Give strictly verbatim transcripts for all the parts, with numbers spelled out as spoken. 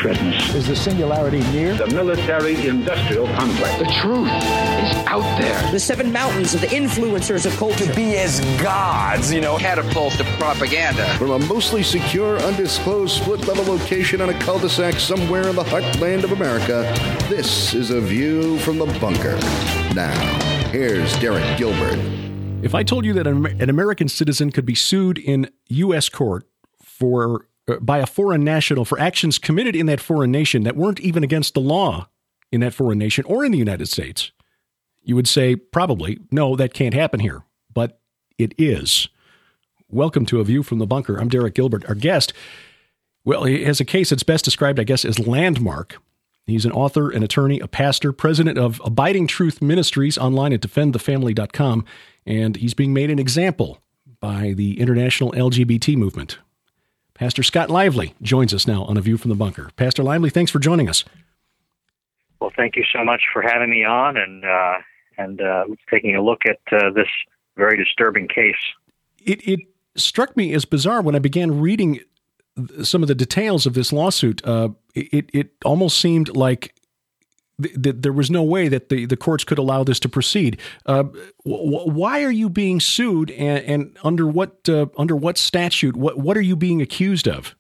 redness. Is the singularity near? The military-industrial complex. The truth is out there. The seven mountains of the influencers of culture. To be as gods, you know. Catapult to propaganda. From a mostly secure, undisclosed split-level location on a cul-de-sac somewhere in the heartland of America, this is A View from the Bunker. Now, here's Derek Gilbert. If I told you that an, an American citizen could be sued in U S court for uh, by a foreign national for actions committed in that foreign nation that weren't even against the law in that foreign nation or in the United States, you would say, probably, no, that can't happen here. But it is. Welcome to A View from the Bunker. I'm Derek Gilbert. Our guest, well, he has a case that's best described, I guess, as landmark. He's an author, an attorney, a pastor, president of Abiding Truth Ministries, online at defend the family dot com, and he's being made an example by the international L G B T movement. Pastor Scott Lively joins us now on A View from the Bunker. Pastor Lively, thanks for joining us. Well, thank you so much for having me on and uh, and uh, taking a look at uh, this very disturbing case. It, it struck me as bizarre when I began reading some of the details of this lawsuit. Uh, it, it almost seemed like th- th- there was no way that the, the courts could allow this to proceed. Uh, w- why are you being sued, and, and under what uh, under what statute? What what are you being accused of?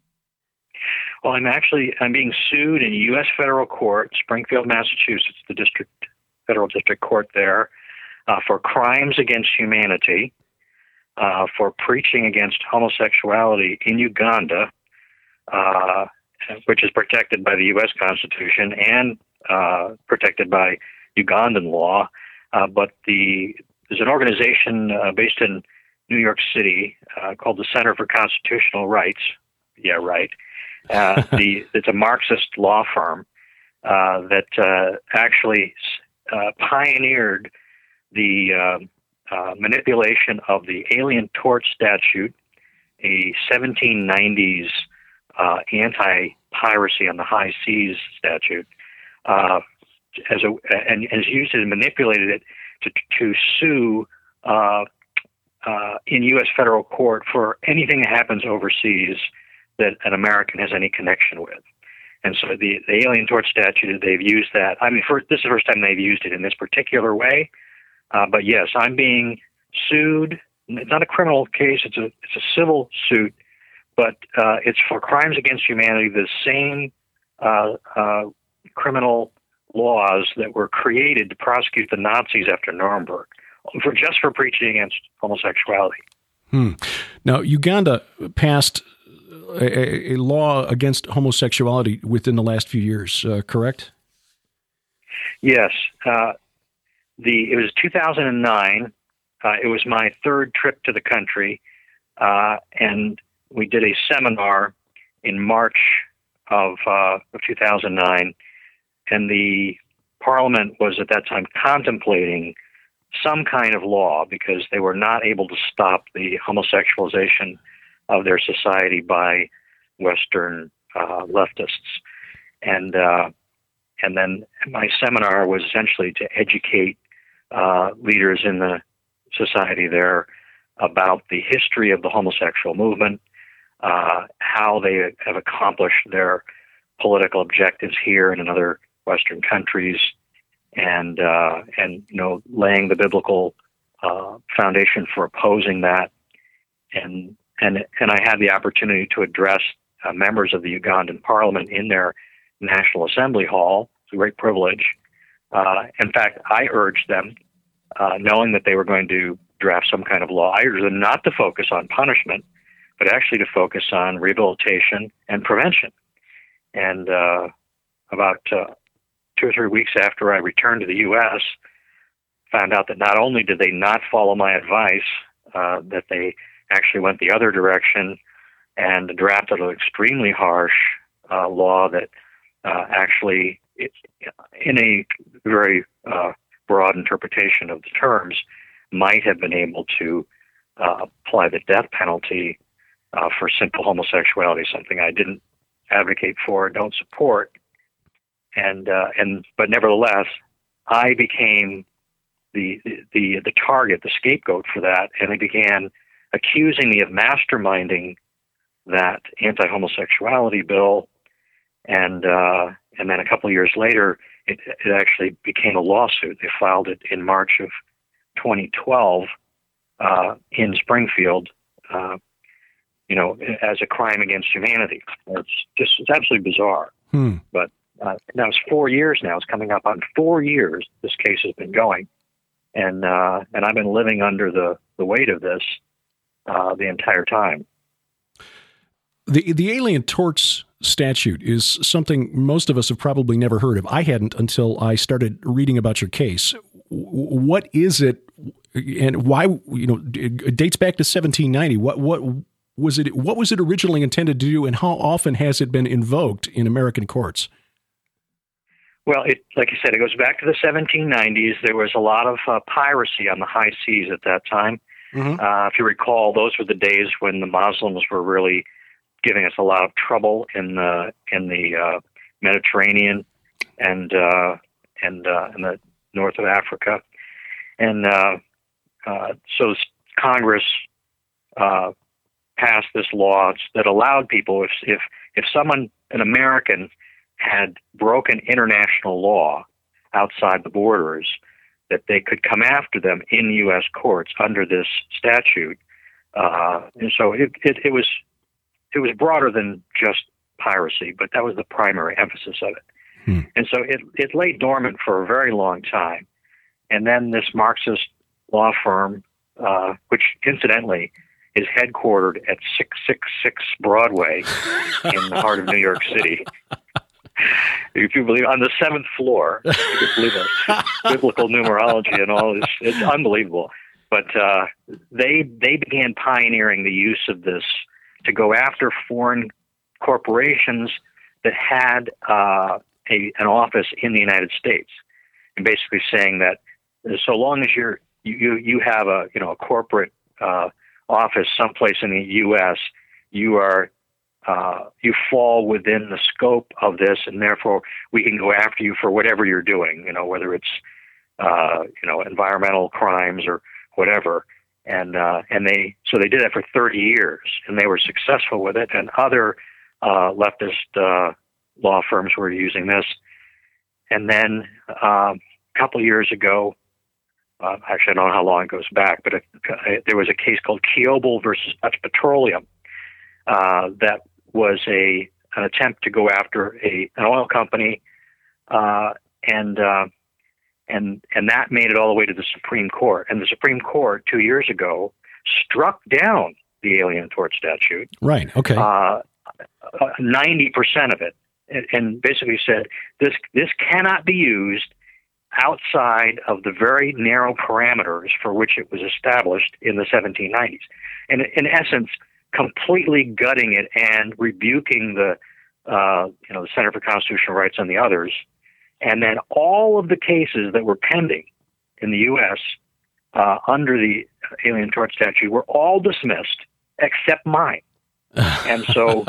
Well, I'm actually I'm being sued in U S federal court, Springfield, Massachusetts, the district federal district court there, uh, for crimes against humanity, uh, for preaching against homosexuality in Uganda, uh, which is protected by the U S Constitution and uh, protected by Ugandan law. Uh, but the there's an organization uh, based in New York City uh, called the Center for Constitutional Rights. Yeah, right. Uh, the it's a Marxist law firm uh, that uh, actually uh, pioneered the uh, uh, manipulation of the Alien Tort Statute, a seventeen nineties uh, anti-piracy on the high seas statute, uh, as a and, and has used it and manipulated it to to sue uh, uh, in U S federal court for anything that happens overseas that an American has any connection with. And so the, the Alien Tort Statute, they've used that. I mean, for, this is the first time they've used it in this particular way. Uh, but yes, I'm being sued. It's not a criminal case. It's a it's a civil suit, but uh, it's for crimes against humanity, the same uh, uh, criminal laws that were created to prosecute the Nazis after Nuremberg, for just for preaching against homosexuality. Hmm. Now, Uganda passed A, a law against homosexuality within the last few years, uh, correct? Yes. Uh, the it was two thousand nine. Uh, it was my third trip to the country, uh, and we did a seminar in March of, uh, of two thousand nine, and the Parliament was at that time contemplating some kind of law because they were not able to stop the homosexualization of their society by Western uh, leftists. And uh, and then my seminar was essentially to educate uh, leaders in the society there about the history of the homosexual movement, uh, how they have accomplished their political objectives here and in other Western countries, and uh, and you know laying the biblical uh, foundation for opposing that. And And and I had the opportunity to address uh, members of the Ugandan Parliament in their National Assembly Hall. It's a great privilege. Uh, in fact, I urged them, uh, knowing that they were going to draft some kind of law, I urged them not to focus on punishment, but actually to focus on rehabilitation and prevention. And uh, about uh, two or three weeks after I returned to the U S, found out that not only did they not follow my advice, uh, that they actually went the other direction and drafted an extremely harsh uh, law that uh, actually, it, in a very uh, broad interpretation of the terms, might have been able to uh, apply the death penalty uh, for simple homosexuality, something I didn't advocate for, don't support. And uh, and but nevertheless, I became the the the target, the scapegoat for that, and they began accusing me of masterminding that anti-homosexuality bill and uh, and then a couple of years later, it, it actually became a lawsuit. They filed it in March of twenty twelve uh, in Springfield, uh, you know, as a crime against humanity. It's just it's absolutely bizarre. Hmm. But uh, now it's four years now. It's coming up on four years this case has been going. And uh, and I've been living under the, the weight of this uh, the entire time. The the Alien Torts statute is something most of us have probably never heard of. I hadn't until I started reading about your case. What is it, and why? You know, it dates back to seventeen ninety. What what was it? What was it originally intended to do, and how often has it been invoked in American courts? Well, it, like you said, it goes back to the seventeen nineties. There was a lot of uh, piracy on the high seas at that time. Mm-hmm. Uh, if you recall, those were the days when the Muslims were really giving us a lot of trouble in the in the uh, Mediterranean and uh, and uh, in the north of Africa, and uh, uh, so Congress uh, passed this law that allowed people, if if if someone, an American, had broken international law outside the borders, that they could come after them in U S courts under this statute. Uh, and so it, it, it was it was broader than just piracy, but that was the primary emphasis of it. Hmm. And so it, it lay dormant for a very long time. And then this Marxist law firm, uh, which incidentally is headquartered at six six six Broadway in the heart of New York City. If you believe, on the seventh floor, you can believe it. Biblical numerology and all this, it's unbelievable. But uh, they they began pioneering the use of this to go after foreign corporations that had uh, a, an office in the United States, and basically saying that so long as you're you you have a you know a corporate uh, office someplace in the U S, you are uh, you fall within the scope of this, and therefore we can go after you for whatever you're doing. You know, whether it's uh, you know environmental crimes or whatever. And uh, and they so they did that for thirty years, and they were successful with it. And other uh, leftist uh, law firms were using this. And then um, a couple of years ago, uh, actually I don't know how long it goes back, but it, it, there was a case called Kiobel versus Dutch Petroleum uh, that was a an attempt to go after a an oil company, uh, and uh, And and that made it all the way to the Supreme Court. And the Supreme Court, two years ago, struck down the Alien Tort Statute. Right, okay. Uh, ninety percent of it. And, and basically said, this this cannot be used outside of the very narrow parameters for which it was established in the seventeen nineties. And in essence, completely gutting it and rebuking the, uh, you know, the Center for Constitutional Rights and the others. And then all of the cases that were pending in the U S uh, under the Alien Tort Statute were all dismissed except mine. And so,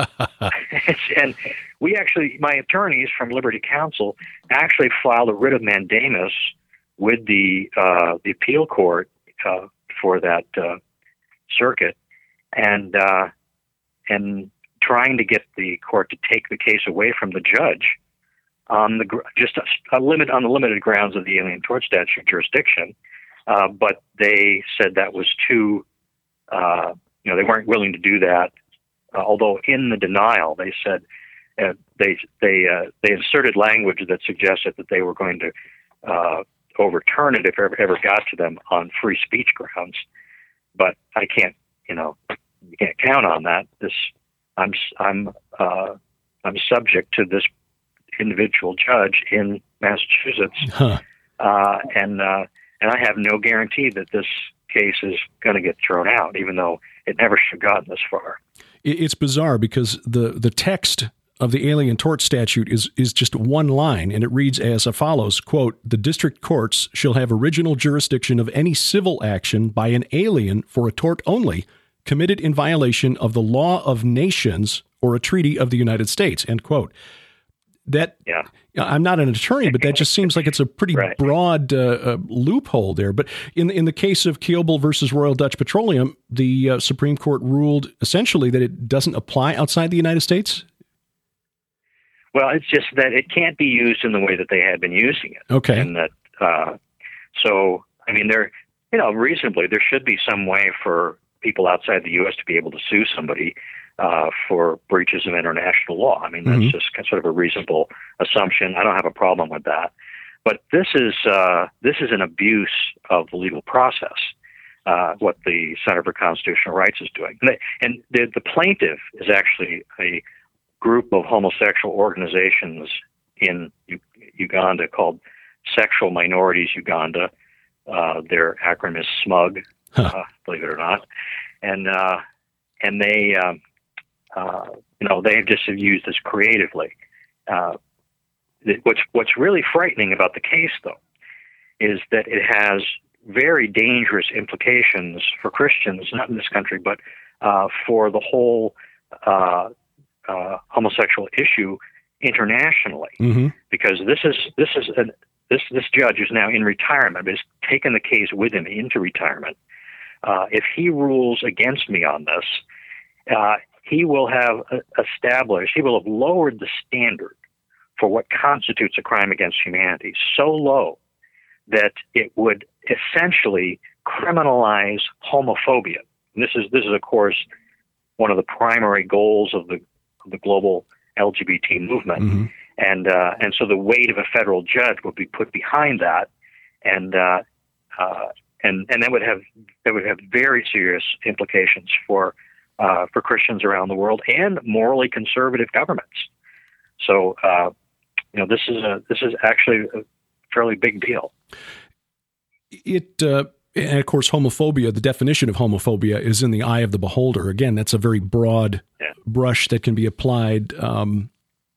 and we actually, my attorneys from Liberty Counsel actually filed a writ of mandamus with the uh, the appeal court uh, for that uh, circuit, and uh, and trying to get the court to take the case away from the judge. On the just a, a limit on the limited grounds of the Alien Tort Statute jurisdiction, uh, but they said that was too. Uh, you know, they weren't willing to do that. Uh, although in the denial, they said uh, they they uh, they inserted language that suggested that they were going to uh, overturn it if it ever, ever got to them on free speech grounds. But I can't, you know, you can't count on that. This I'm I'm uh, I'm subject to this individual judge in Massachusetts, huh. uh, and uh, and I have no guarantee that this case is going to get thrown out, even though it never should have gotten this far. It's bizarre because the the text of the Alien Tort Statute is is just one line, and it reads as follows, quote, "The district courts shall have original jurisdiction of any civil action by an alien for a tort only committed in violation of the law of nations or a treaty of the United States," end quote. That yeah. I'm not an attorney, but that just seems like it's a pretty right. broad uh, uh, loophole there. But in in the case of Kiobel versus Royal Dutch Petroleum, the uh, Supreme Court ruled essentially that it doesn't apply outside the United States. Well, it's just that it can't be used in the way that they had been using it. Okay. And that, uh, so, I mean, there, you know, reasonably, there should be some way for people outside the U S to be able to sue somebody uh, for breaches of international law. I mean, that's Mm-hmm. just sort of a reasonable assumption. I don't have a problem with that. But this is uh, this is an abuse of the legal process. Uh, what the Center for Constitutional Rights is doing, and, they, and the, the plaintiff is actually a group of homosexual organizations in U- Uganda called Sexual Minorities Uganda. Uh, their acronym is SMUG, Huh. uh, believe it or not, and uh, and they, um, uh, you know, they just have used this creatively. Uh, what's what's really frightening about the case, though, is that it has very dangerous implications for Christians, not in this country, but uh, for the whole uh, uh, homosexual issue internationally. Mm-hmm. Because this is this is an, this this judge is now in retirement, but has taken the case with him into retirement. Uh, if he rules against me on this, uh, he will have uh, established, he will have lowered the standard for what constitutes a crime against humanity so low that it would essentially criminalize homophobia. And this is this is of course one of the primary goals of the of the global L G B T movement, Mm-hmm. and uh, and so the weight of a federal judge would be put behind that, and uh, uh, and and that would have that would have very serious implications for uh, for Christians around the world and morally conservative governments. So uh, you know this is a this is actually a fairly big deal. It, uh, and of course, homophobia, the definition of homophobia is in the eye of the beholder. Again, that's a very broad yeah. brush that can be applied um,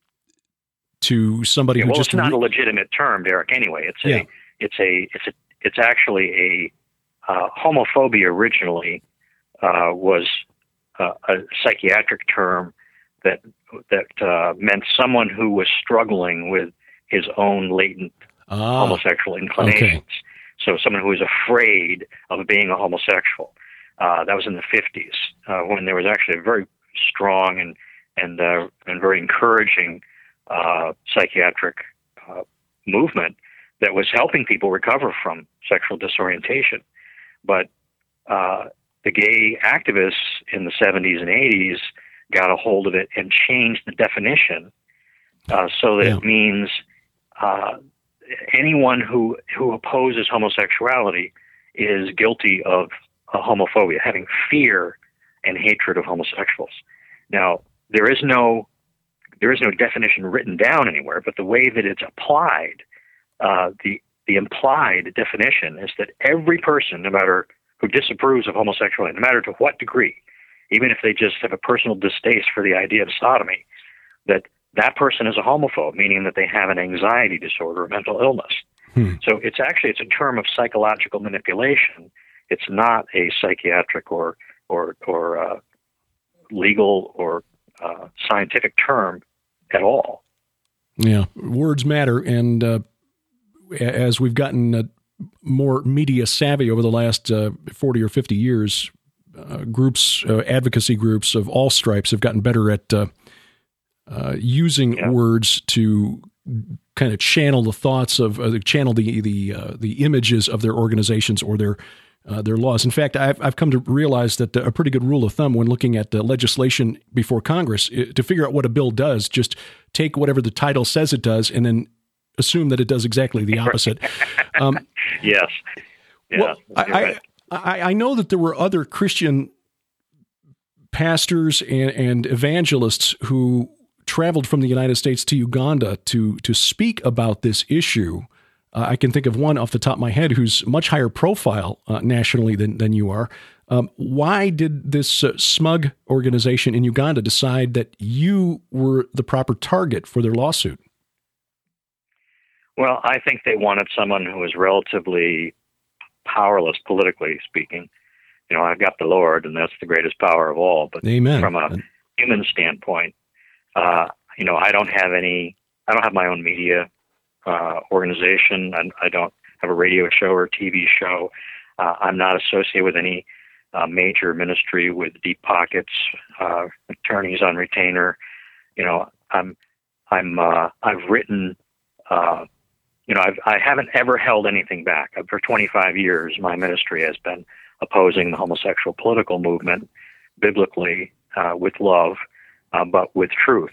to somebody yeah, who well, just... it's not re- a legitimate term, Derek, anyway. It's yeah. a, it's a, it's a, it's actually a, uh, homophobia originally uh, was uh, a psychiatric term that, that uh, meant someone who was struggling with his own latent ah, homosexual inclinations. Okay. So someone who was afraid of being a homosexual. Uh, that was in the fifties, uh, when there was actually a very strong and and uh, and very encouraging uh, psychiatric uh, movement that was helping people recover from sexual disorientation. But uh, the gay activists in the seventies and eighties got a hold of it and changed the definition uh, so that yeah. it means uh, anyone who, who opposes homosexuality is guilty of uh, homophobia, having fear and hatred of homosexuals. Now, there is no there is no definition written down anywhere, but the way that it's applied, uh, the the implied definition is that every person, no matter who disapproves of homosexuality, no matter to what degree, even if they just have a personal distaste for the idea of sodomy, that that person is a homophobe, meaning that they have an anxiety disorder or mental illness. Hmm. So it's actually, it's a term of psychological manipulation. It's not a psychiatric or or, or uh, legal or uh, scientific term at all. Yeah, words matter. And uh, as we've gotten uh, more media savvy over the last uh, forty or fifty years, uh, groups, uh, advocacy groups of all stripes have gotten better at uh, Uh, using yeah. words to kind of channel the thoughts of, uh, channel the the uh, the images of their organizations or their uh, their laws. In fact, I've I've come to realize that a pretty good rule of thumb when looking at the legislation before Congress, it, to figure out what a bill does, just take whatever the title says it does, and then assume that it does exactly the opposite. Um, yes. Yeah, well, I, right. I I know that there were other Christian pastors and, and evangelists who traveled from the United States to Uganda to to speak about this issue. Uh, I can think of one off the top of my head who's much higher profile uh, nationally than, than you are. Um, why did this uh, SMUG organization in Uganda decide that you were the proper target for their lawsuit? Well, I think they wanted someone who was relatively powerless, politically speaking. You know, I've got the Lord, and that's the greatest power of all. But Amen. From a human standpoint, Uh, you know, I don't have any, I don't have my own media uh, organization. I, I don't have a radio show or T V show. Uh, I'm not associated with any uh, major ministry with deep pockets, uh, attorneys on retainer. You know, I'm, I'm uh, I've written, uh, you know, I've, I haven't ever held anything back. For twenty-five years, my ministry has been opposing the homosexual political movement biblically uh, with love, uh, but with truth.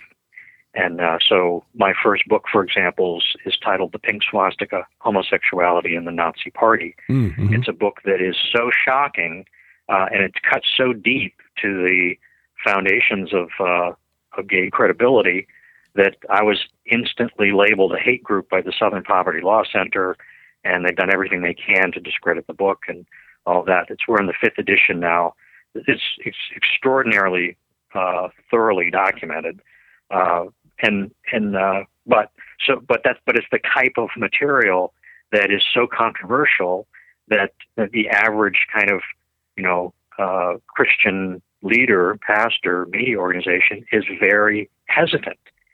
And uh, so my first book, for example, is, is titled The Pink Swastika, Homosexuality in the Nazi Party. Mm-hmm. It's a book that is so shocking, uh, and it cuts so deep to the foundations of, uh, of gay credibility that I was instantly labeled a hate group by the Southern Poverty Law Center, and they've done everything they can to discredit the book and all that. It's we're in the fifth edition now. It's, it's extraordinarily uh, thoroughly documented. Uh, And and uh, but so but that's but it's the type of material that is so controversial that, that the average kind of you know uh, Christian leader, pastor, media organization is very hesitant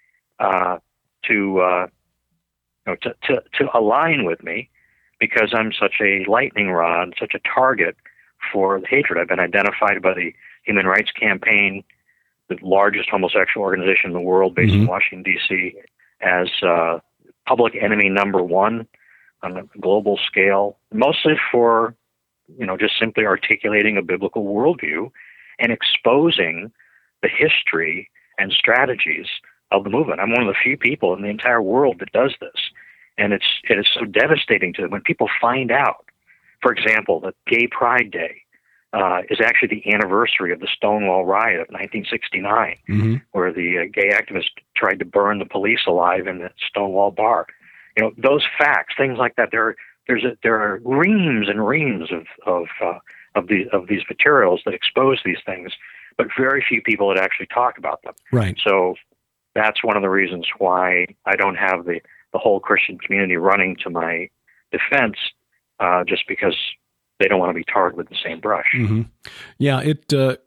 uh, to, uh, you know, to to to align with me because I'm such a lightning rod, such a target for the hatred. I've been identified by the Human Rights Campaign, the largest homosexual organization in the world, based mm-hmm. in Washington, D C, as uh, public enemy number one on a global scale, mostly for, you know, just simply articulating a biblical worldview and exposing the history and strategies of the movement. I'm one of the few people in the entire world that does this. And it's it is so devastating to them when people find out, for example, that Gay Pride Day Uh, is actually the anniversary of the Stonewall riot of nineteen sixty-nine, mm-hmm. where the uh, gay activists tried to burn the police alive in the Stonewall bar. You know, those facts, things like that. There, there's a, there are reams and reams of of uh, of these of these materials that expose these things, but very few people that actually talk about them. Right. So that's one of the reasons why I don't have the the whole Christian community running to my defense, uh, just because they don't want to be tarred with the same brush. Mm-hmm. Yeah, it uh,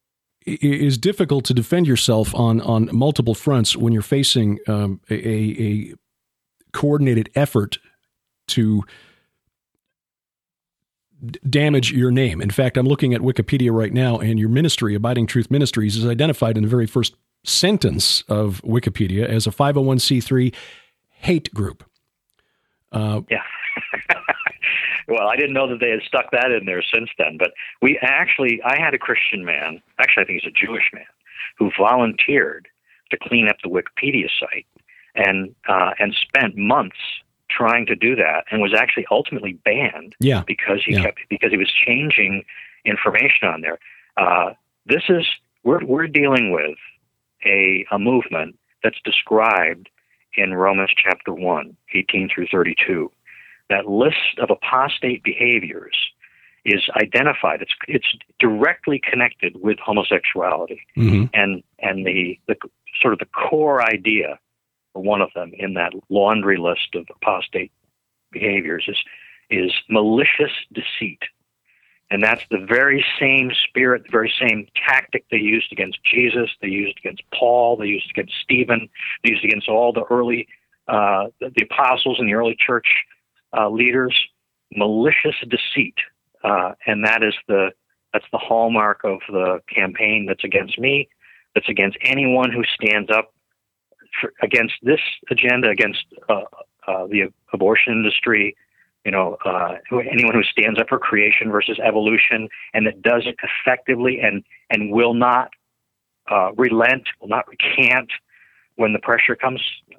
is difficult to defend yourself on, on multiple fronts when you're facing um, a, a coordinated effort to d- damage your name. In fact, I'm looking at Wikipedia right now, and your ministry, Abiding Truth Ministries, is identified in the very first sentence of Wikipedia as a five oh one c three hate group. Uh, yeah. Well, I didn't know that they had stuck that in there since then. But we actually, I had a Christian man, actually I think he's a Jewish man, who volunteered to clean up the Wikipedia site and uh, and spent months trying to do that, and was actually ultimately banned yeah. because he yeah. kept because he was changing information on there. Uh, this is we're we're dealing with a a movement that's described in Romans chapter one, eighteen through thirty-two. That list of apostate behaviors is identified. It's it's directly connected with homosexuality, mm-hmm. and and the, the sort of the core idea, or one of them in that laundry list of apostate behaviors is is malicious deceit, and that's the very same spirit, the very same tactic they used against Jesus, they used against Paul, they used against Stephen, they used against all the early uh, the, the apostles in the early church. Uh, leaders, malicious deceit, uh, and that is the that's the hallmark of the campaign that's against me, that's against anyone who stands up for, against this agenda, against uh, uh, the abortion industry, you know, uh, who, anyone who stands up for creation versus evolution, and that does it effectively and and will not uh, relent, will not recant when the pressure comes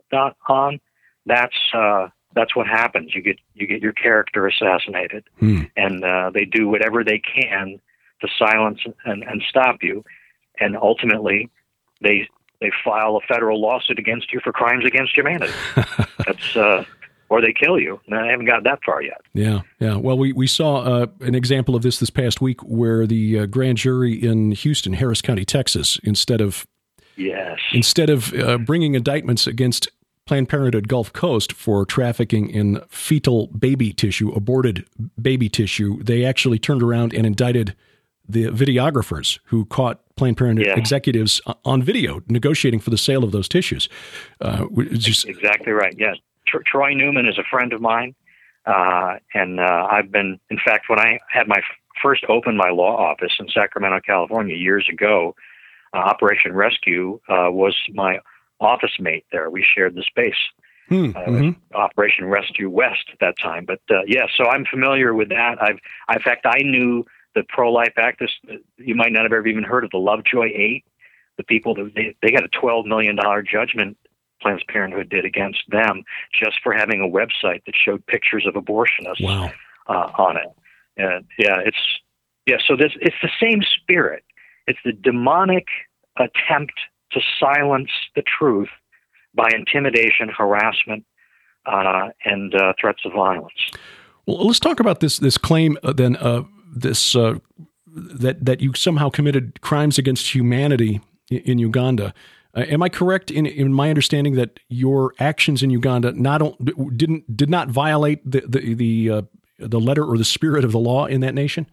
on. That's uh, That's what happens. You get you get your character assassinated, hmm. and uh, they do whatever they can to silence and, and stop you, and ultimately they they file a federal lawsuit against you for crimes against humanity. That's uh, or they kill you. And I haven't got that far yet. Yeah, yeah. Well, we we saw uh, an example of this this past week, where the uh, grand jury in Houston, Harris County, Texas, instead of yes, instead of uh, bringing indictments against Planned Parenthood Gulf Coast for trafficking in fetal baby tissue, aborted baby tissue, they actually turned around and indicted the videographers who caught Planned Parenthood yeah. executives on video negotiating for the sale of those tissues. Uh, just... Exactly right, yes. Troy Newman is a friend of mine, uh, and uh, I've been, in fact, when I had my first opened my law office in Sacramento, California years ago, uh, Operation Rescue uh, was my office mate there. We shared the space. Hmm. Uh, Mm-hmm. Operation Rescue West at that time. But uh, yeah, so I'm familiar with that. I've, in fact, I knew the pro-life activists. You might not have ever even heard of the Lovejoy Eight. The people that they, they got a twelve million dollars judgment Planned Parenthood did against them just for having a website that showed pictures of abortionists Wow. uh, on it. And yeah, it's yeah. So this it's the same spirit. It's the demonic attempt to silence the truth by intimidation, harassment, uh, and uh, threats of violence. Well, let's talk about this this claim uh, then. Uh, this uh, that that you somehow committed crimes against humanity in, in Uganda. Uh, am I correct in, in my understanding that your actions in Uganda not didn't did not violate the the the, uh, the letter or the spirit of the law in that nation?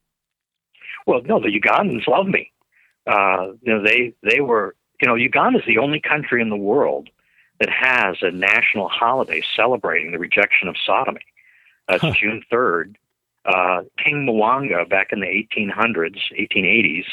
Well, no, the Ugandans love me. Uh, you know, they they were. You know, Uganda is the only country in the world that has a national holiday celebrating the rejection of sodomy. Uh, Huh. June third. Uh, King Mwanga, back in the eighteen hundreds, eighteen eighties,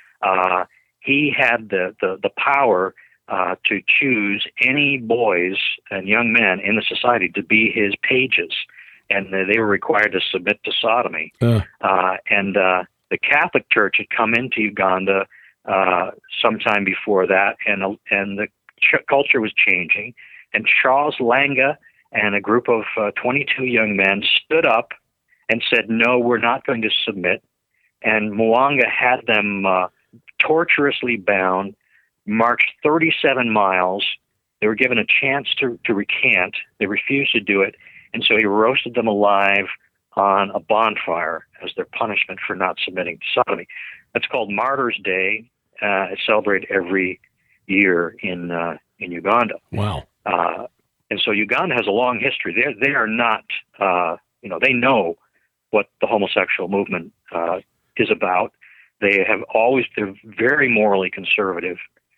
uh, he had the, the, the power uh, to choose any boys and young men in the society to be his pages, and they were required to submit to sodomy. Uh. Uh, and uh, the Catholic Church had come into Uganda uh, sometime before that, and and the ch- culture was changing. And Charles Langa and a group of uh, twenty-two young men stood up and said, "No, we're not going to submit." And Mwanga had them uh, torturously bound, marched thirty-seven miles. They were given a chance to, to recant. They refused to do it, and so he roasted them alive on a bonfire as their punishment for not submitting to sodomy. That's called Martyrs' Day. Uh, it's celebrated every year in uh, in Uganda. Wow. Uh, and so Uganda has a long history. They they are not, uh, you know, they know what the homosexual movement uh, is about. They have always, they're very morally conservative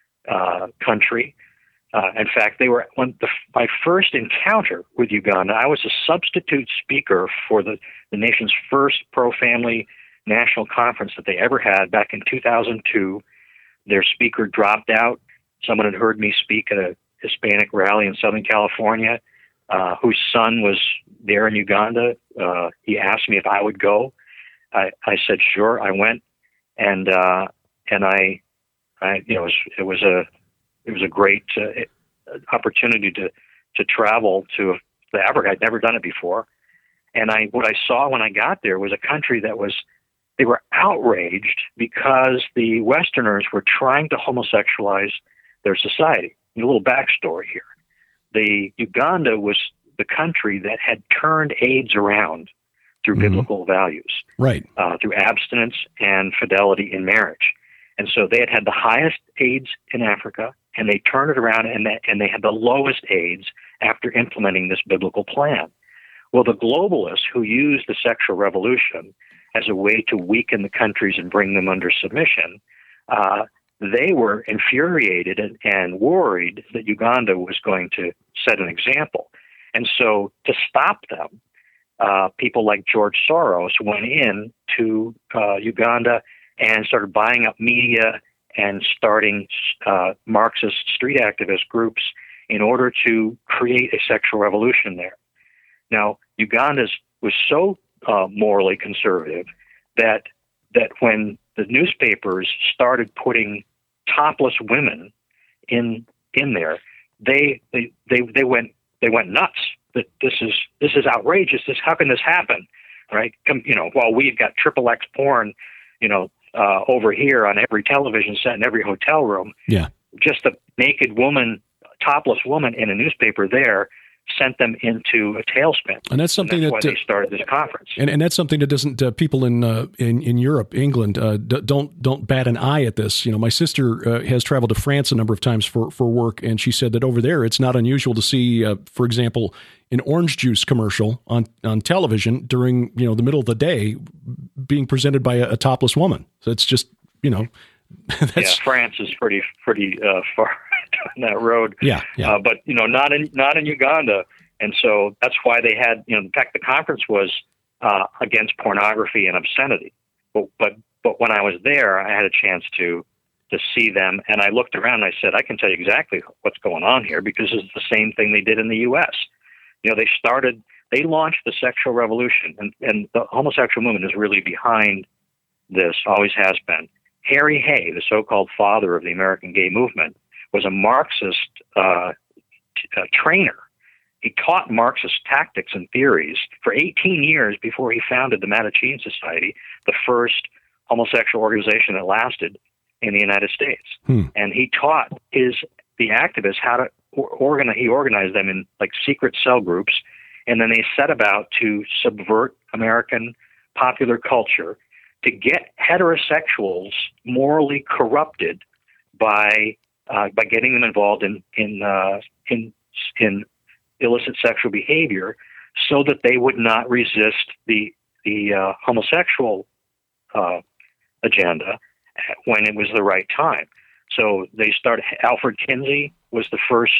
uh, country. Uh, in fact, they were, when the, my first encounter with Uganda, I was a substitute speaker for the, the nation's first pro-family national conference that they ever had back in two thousand two. Their speaker dropped out. Someone had heard me speak at a Hispanic rally in Southern California, uh, whose son was there in Uganda. Uh, he asked me if I would go. I, I said, sure. I went, and uh, and I, I, you know, it was, it was a, it was a great uh, opportunity to to travel to Africa. I'd never done it before, and I, what I saw when I got there was a country that was, they were outraged because the Westerners were trying to homosexualize their society. A little backstory here. The Uganda was the country that had turned AIDS around through mm-hmm. biblical values, right? Uh, through abstinence and fidelity in marriage. And so they had had the highest AIDS in Africa, and they turned it around, and they, and they had the lowest AIDS after implementing this biblical plan. Well, the globalists who used the sexual revolution as a way to weaken the countries and bring them under submission, uh, they were infuriated and, and worried that Uganda was going to set an example. And so to stop them, uh, people like George Soros went in to uh, Uganda and started buying up media and starting uh, Marxist street activist groups in order to create a sexual revolution there. Now, Uganda was so uh, morally conservative that that when the newspapers started putting topless women in in there, they they they, they went they went nuts. That this is this is outrageous. This how can this happen, right? Come, you know, while we've got triple X porn, you know, uh, over here on every television set in every hotel room. Yeah, just a naked woman, topless woman in a newspaper there sent them into a tailspin. And that's something and that's that why they started this conference. And, and that's something that doesn't uh, people in uh, in in Europe, England, uh, d- don't don't bat an eye at this. You know, my sister uh, has traveled to France a number of times for for work, and she said that over there it's not unusual to see, uh, for example, an orange juice commercial on on television during you know the middle of the day being presented by a, a topless woman. So it's just you know. That's, yeah, France is pretty pretty uh, far down that road. Yeah, yeah. Uh, but you know, not in not in Uganda, and so that's why they had. You know, in fact, the conference was uh, against pornography and obscenity. But but but when I was there, I had a chance to to see them. And I looked around and I said, I can tell you exactly what's going on here because it's the same thing they did in the U S. You know, they started, they launched the sexual revolution, and, and the homosexual movement is really behind this, always has been. Harry Hay, the so-called father of the American gay movement, was a Marxist uh, t- uh, trainer. He taught Marxist tactics and theories for eighteen years before he founded the Mattachine Society, the first homosexual organization that lasted in the United States. Hmm. And he taught his the activists how to organize. He organized them in like secret cell groups, and then they set about to subvert American popular culture to get heterosexuals morally corrupted by uh, by getting them involved in in uh, in in illicit sexual behavior, so that they would not resist the the uh, homosexual uh, agenda when it was the right time. So they started. Alfred Kinsey was the first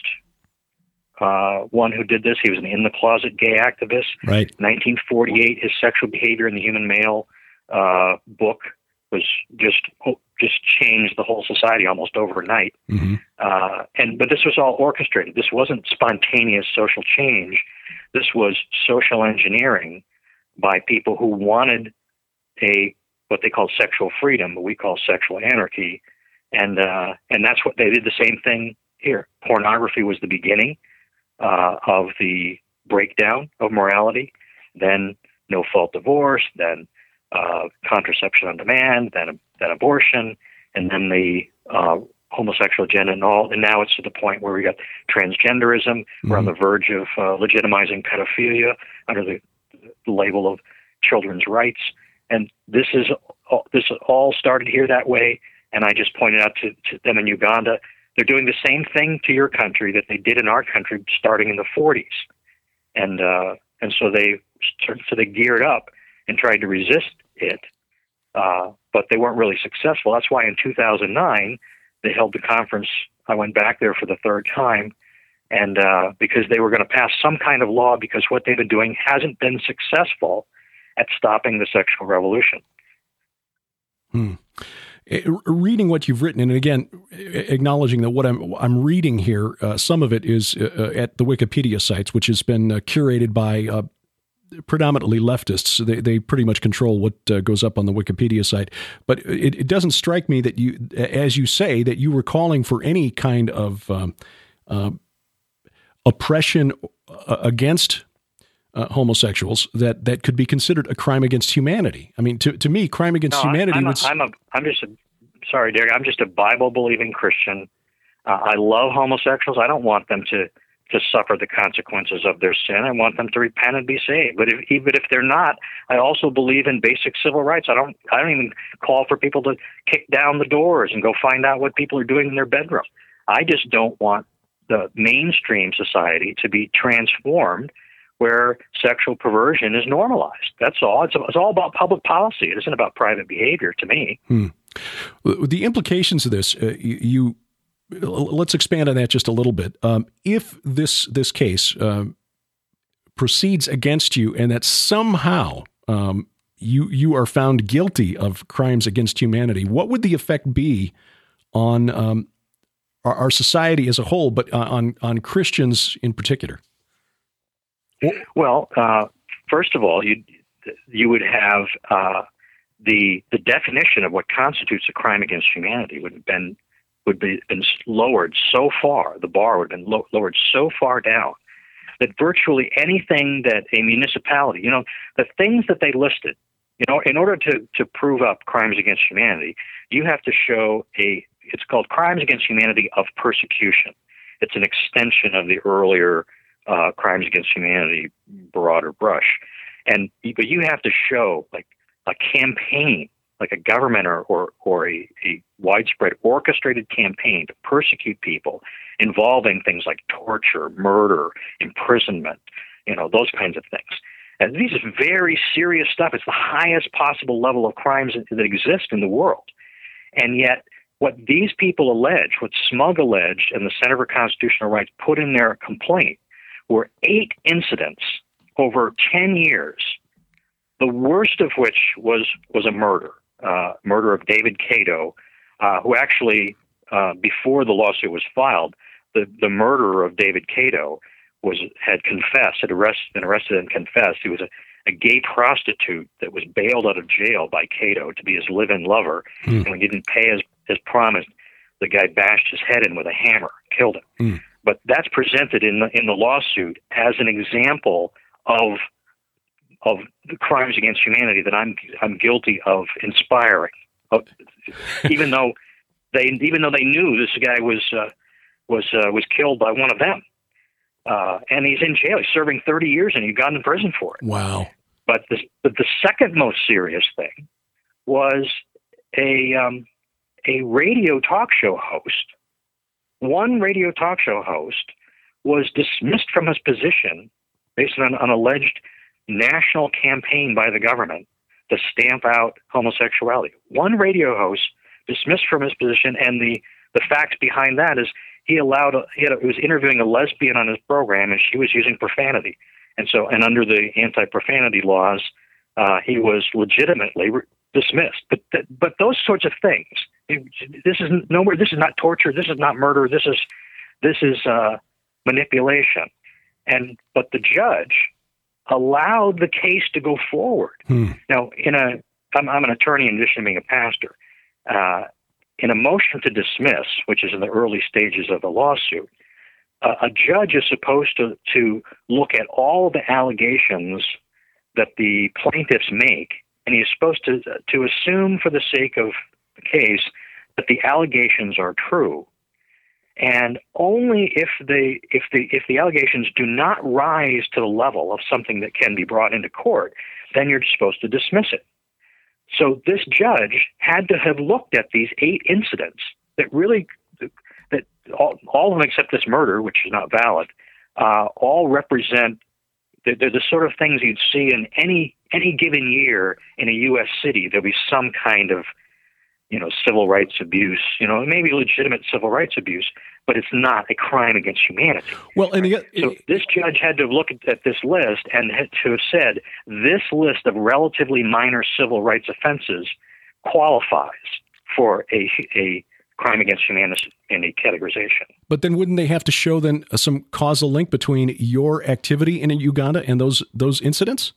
uh, one who did this. He was an in-the-closet gay activist. Right. nineteen forty-eight, his Sexual Behavior in the Human Male uh, book was just just changed the whole society almost overnight. Mm-hmm. Uh, and but this was all orchestrated. This wasn't spontaneous social change. This was social engineering by people who wanted a what they call sexual freedom, but we call sexual anarchy. And uh, and that's what they did. The same thing here. Pornography was the beginning uh, of the breakdown of morality. Then no-fault divorce. Then uh, contraception on demand. Then then abortion. And then the uh, homosexual agenda and all. And now it's to the point where we got transgenderism. Mm-hmm. We're on the verge of uh, legitimizing pedophilia under the, the label of children's rights. And this is this all started here that way. And I just pointed out to, to them in Uganda, they're doing the same thing to your country that they did in our country starting in the forties. And uh, and so they so they geared up and tried to resist it, uh, but they weren't really successful. That's why in two thousand nine, they held the conference. I went back there for the third time, and uh, because they were going to pass some kind of law because what they've been doing hasn't been successful at stopping the sexual revolution. Hmm. Reading what you've written, and again, acknowledging that what I'm I'm reading here, uh, some of it is uh, at the Wikipedia sites, which has been uh, curated by uh, predominantly leftists. They they pretty much control what uh, goes up on the Wikipedia site. But it, it doesn't strike me that you, as you say, that you were calling for any kind of um, uh, oppression against Uh, homosexuals that, that could be considered a crime against humanity. I mean, to to me, crime against no, humanity I'm, would. I'm, a, I'm, a, I'm just a, sorry, Derek. I'm just a Bible-believing Christian. Uh, I love homosexuals. I don't want them to, to suffer the consequences of their sin. I want them to repent and be saved. But if, even if they're not, I also believe in basic civil rights. I don't. I don't even call for people to kick down the doors and go find out what people are doing in their bedroom. I just don't want the mainstream society to be transformed where sexual perversion is normalized. That's all. It's, it's all about public policy. It isn't about private behavior to me. Hmm. The implications of this, uh, you, you let's expand on that just a little bit. Um, if this this case um, proceeds against you, and that somehow um, you you are found guilty of crimes against humanity, what would the effect be on um, our, our society as a whole, but on on Christians in particular? Well, uh, first of all, you you would have uh, the the definition of what constitutes a crime against humanity would have been would be been lowered so far. The bar would have been lo- lowered so far down that virtually anything that a municipality, you know, the things that they listed, you know, in order to to prove up crimes against humanity, you have to show a. It's called crimes against humanity of persecution. It's an extension of the earlier. Uh, crimes against humanity, broader brush, and but you have to show like a campaign, like a government or or, or a, a widespread orchestrated campaign to persecute people involving things like torture, murder, imprisonment, you know, those kinds of things. And these is very serious stuff. It's the highest possible level of crimes that exist in the world, and yet. What these people allege, what Smug alleged, and the Center for Constitutional Rights put in their complaint. Were eight incidents over ten years, the worst of which was was a murder, uh, murder of David Cato uh, who actually, uh, before the lawsuit was filed, the, the murderer of David Cato was had confessed, had arrest, been arrested and confessed. He was a, a gay prostitute that was bailed out of jail by Cato to be his live-in lover, mm. and when he didn't pay as, as promised, the guy bashed his head in with a hammer, killed him. Mm. But that's presented in the, in the lawsuit as an example of of the crimes against humanity that I'm I'm guilty of inspiring. Of, even though they even though they knew this guy was uh, was uh, was killed by one of them, uh, and he's in jail. He's serving thirty years, and he got in prison for it. Wow! But the but the second most serious thing was a um, a radio talk show host. One radio talk show host was dismissed from his position based on an alleged national campaign by the government to stamp out homosexuality. One radio host dismissed from his position, and the, the fact behind that is he allowed a, he, had a, he was interviewing a lesbian on his program, and she was using profanity, and so and under the anti-profanity laws, uh, he was legitimately re- dismissed. But th- but those sorts of things. This is nowhere. This is not torture. This is not murder. This is this is uh, manipulation. And but the judge allowed the case to go forward. Hmm. Now, in a I'm, I'm an attorney in addition to being a pastor. Uh, in a motion to dismiss, which is in the early stages of the lawsuit, uh, a judge is supposed to to look at all the allegations that the plaintiffs make, and he's supposed to to assume, for the sake of the case, that the allegations are true, and only if they if the if the allegations do not rise to the level of something that can be brought into court, then you're supposed to dismiss it. So this judge had to have looked at these eight incidents that really that all, all of them except this murder, which is not valid, uh, all represent they're, they're the sort of things you'd see in any any given year in a U S city. There'll be some kind of you know, civil rights abuse, you know, maybe legitimate civil rights abuse, but it's not a crime against humanity. Well, and right? the, so this judge had to have looked at, at this list and had to have said this list of relatively minor civil rights offenses qualifies for a a crime against humanity categorization. But then wouldn't they have to show then some causal link between your activity in Uganda and those those incidents?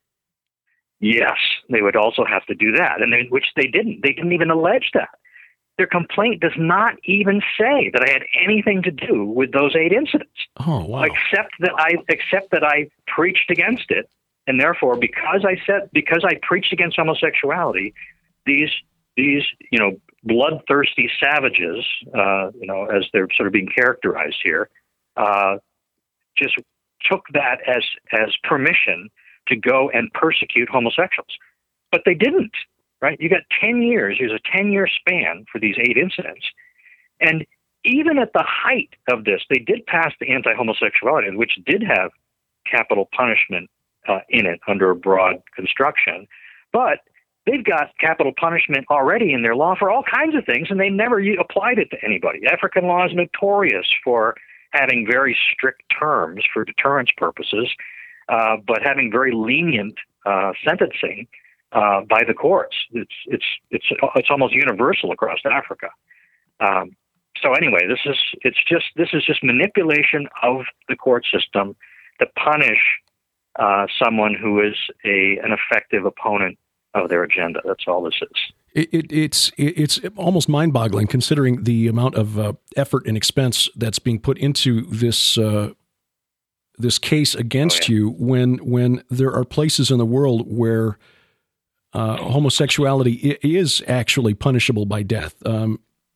Yes, they would also have to do that, and they, which they didn't. They didn't even allege that. Their complaint does not even say that I had anything to do with those eight incidents. Oh, wow! Except that I, except that I preached against it, and therefore, because I said, because I preached against homosexuality, these these you know bloodthirsty savages, uh, you know, as they're sort of being characterized here, uh, just took that as as permission to go and persecute homosexuals. But they didn't, right? You got ten years. Here's a ten-year span for these eight incidents. And even at the height of this, they did pass the anti-homosexuality, which did have capital punishment uh, in it under a broad construction. But they've got capital punishment already in their law for all kinds of things, and they never applied it to anybody. African law is notorious for having very strict terms for deterrence purposes, Uh, but having very lenient uh, sentencing uh, by the courts. It's it's it's it's almost universal across Africa. Um, so anyway, this is it's just this is just manipulation of the court system to punish uh, someone who is a an effective opponent of their agenda. That's all this is. It, it, it's it, it's almost mind-boggling considering the amount of uh, effort and expense that's being put into this. Uh, this case against oh, yeah. you when when there are places in the world where uh, homosexuality is actually punishable by death. Um,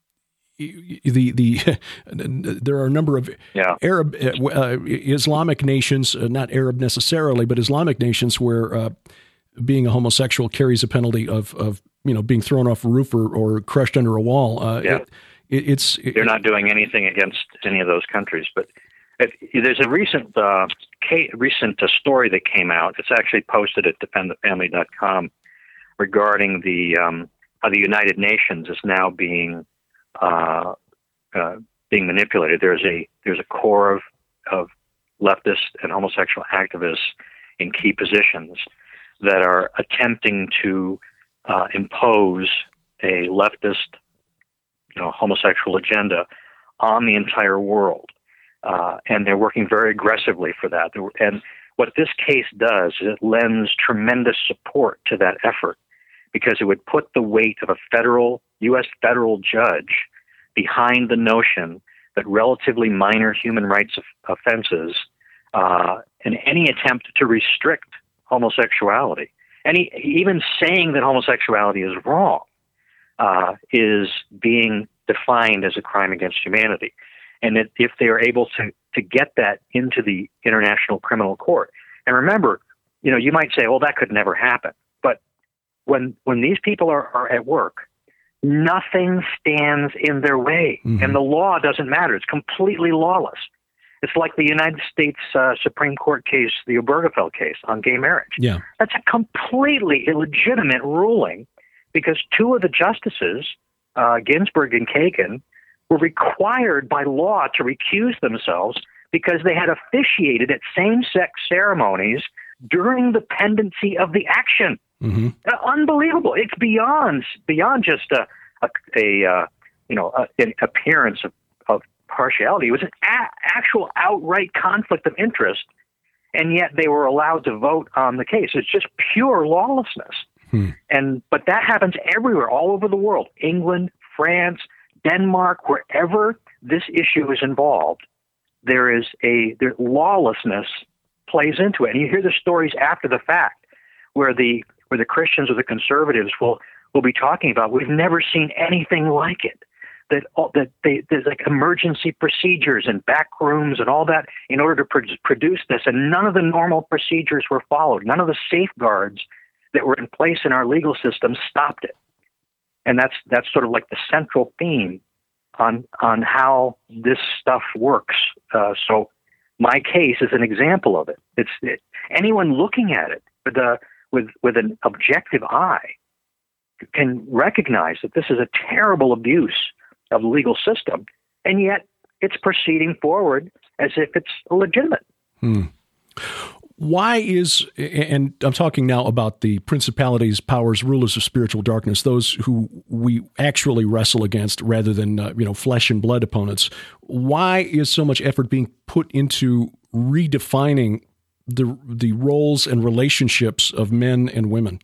the the there are a number of yeah. Arab uh, Islamic nations, uh, not Arab necessarily, but Islamic nations where uh, being a homosexual carries a penalty of of you know being thrown off a roof or, or crushed under a wall. Uh, yeah. it, it, it's they're not doing anything against any of those countries, but. If, there's a recent uh, case, recent uh, story that came out. It's actually posted at defend the family dot com regarding the um, how the United Nations is now being uh, uh, being manipulated. There's a there's a core of of leftist and homosexual activists in key positions that are attempting to uh, impose a leftist you know, homosexual agenda on the entire world. Uh, and they're working very aggressively for that. And what this case does is it lends tremendous support to that effort, because it would put the weight of a federal, U S federal judge behind the notion that relatively minor human rights offenses uh, and any attempt to restrict homosexuality, any even saying that homosexuality is wrong, uh, is being defined as a crime against humanity. And it, if they are able to, to get that into the International Criminal Court, and remember, you know, you might say, well, that could never happen. But when when these people are, are at work, nothing stands in their way, mm-hmm. and the law doesn't matter. It's completely lawless. It's like the United States uh, Supreme Court case, the Obergefell case on gay marriage. Yeah. That's a completely illegitimate ruling, because two of the justices, uh, Ginsburg and Kagan, were required by law to recuse themselves because they had officiated at same-sex ceremonies during the pendency of the action. Mm-hmm. Uh, unbelievable! It's beyond beyond just a a, a uh, you know a, an appearance of, of partiality. It was an a- actual outright conflict of interest, and yet they were allowed to vote on the case. It's just pure lawlessness. Hmm. And but that happens everywhere, all over the world. England, France, Denmark, wherever this issue is involved, there is a there, lawlessness plays into it. And you hear the stories after the fact, where the where the Christians or the conservatives will will be talking about, we've never seen anything like it. That that they, there's like emergency procedures and back rooms and all that in order to pr- produce this, and none of the normal procedures were followed. None of the safeguards that were in place in our legal system stopped it. And that's that's sort of like the central theme on on how this stuff works. Uh, so my case is an example of it. It's it, anyone looking at it with a with with an objective eye can recognize that this is a terrible abuse of the legal system, and yet it's proceeding forward as if it's legitimate. Hmm. Why is, and I'm talking now about the principalities, powers, rulers of spiritual darkness, those who we actually wrestle against rather than, uh, you know, flesh and blood opponents. Why is so much effort being put into redefining the the roles and relationships of men and women?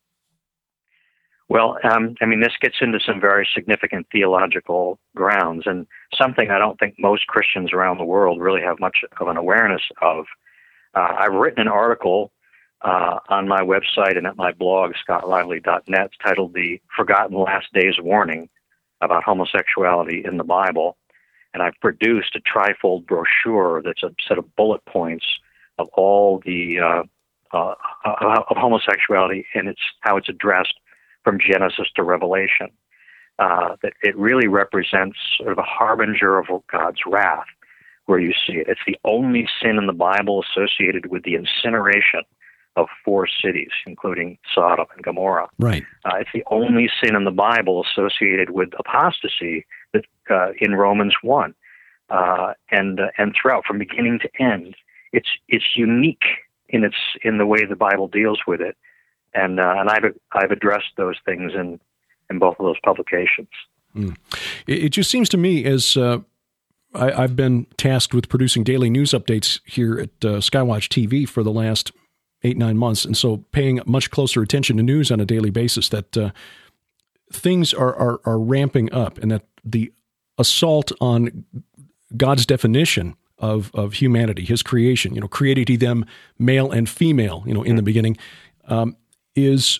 Well, um, I mean, this gets into some very significant theological grounds, and something I don't think most Christians around the world really have much of an awareness of. Uh, I've written an article uh, on my website and at my blog, scott lively dot net, titled The Forgotten Last Days Warning about homosexuality in the Bible. And I've produced a trifold brochure that's a set of bullet points of all the uh, uh, of homosexuality and it's how it's addressed from Genesis to Revelation. Uh, that it really represents sort of a harbinger of God's wrath where you see it. It's the only sin in the Bible associated with the incineration of four cities, including Sodom and Gomorrah. Right. Uh, it's the only sin in the Bible associated with apostasy that uh, in Romans one, uh, and uh, and throughout from beginning to end, it's it's unique in its in the way the Bible deals with it, and uh, and I've I've addressed those things in in both of those publications. Mm. It, it just seems to me as uh, I, I've been tasked with producing daily news updates here at uh, Skywatch T V for the last eight, nine months. And so paying much closer attention to news on a daily basis, that uh, things are, are, are ramping up, and that the assault on God's definition of, of humanity, his creation, you know, created he them male and female, you know, in the beginning, um, is,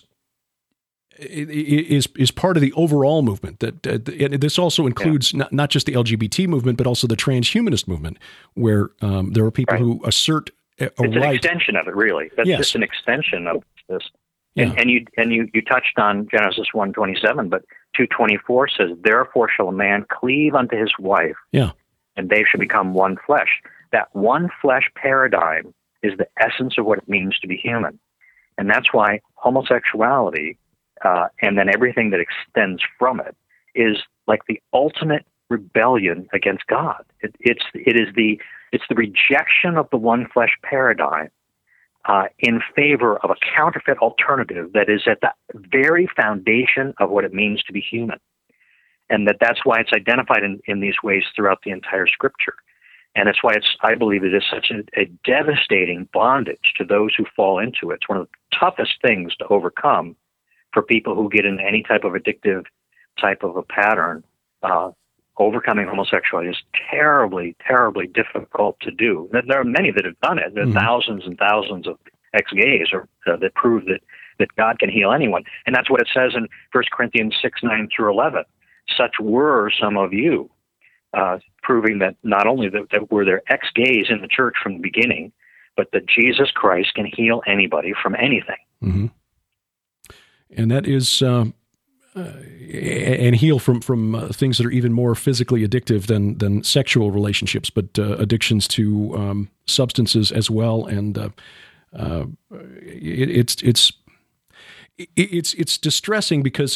is, is part of the overall movement. That uh, this also includes yeah. not, not just the L G B T movement, but also the transhumanist movement, where um, there are people right. who assert a it's an right. extension of it, really. That's yes. just an extension of this. Yeah. And, and you and you, you touched on Genesis one twenty-seven, but two twenty-four says, "Therefore shall a man cleave unto his wife, yeah. and they shall become one flesh." That one flesh paradigm is the essence of what it means to be human, and that's why homosexuality uh, and then everything that extends from it is like the ultimate rebellion against God. It, it's it is the It's the rejection of the one flesh paradigm uh, in favor of a counterfeit alternative that is at the very foundation of what it means to be human. and that that's why it's identified in, in these ways throughout the entire Scripture. And that's why it's, I believe it is such a, a devastating bondage to those who fall into it. It's one of the toughest things to overcome for people who get into any type of addictive type of a pattern. Uh, overcoming homosexuality is terribly, terribly difficult to do. There are many that have done it. There are mm-hmm. thousands and thousands of ex-gays or, uh, that prove that, that God can heal anyone. And that's what it says in First Corinthians six, nine through eleven. Such were some of you. Uh, proving that not only that, that were there ex-gays in the church from the beginning, but that Jesus Christ can heal anybody from anything. Mm-hmm. And that is, uh, uh, and heal from from uh, things that are even more physically addictive than than sexual relationships, but uh, addictions to um, substances as well. And uh, uh, it, it's it's it's it's distressing because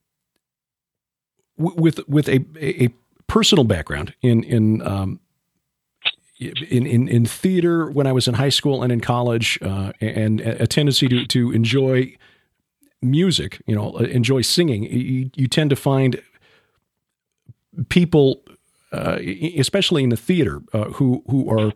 w- with with a a personal background in in um, in, in in theater when I was in high school and in college, uh, and a tendency to to enjoy music, you know, enjoy singing. You, you tend to find people, uh, especially in the theater, uh, who who are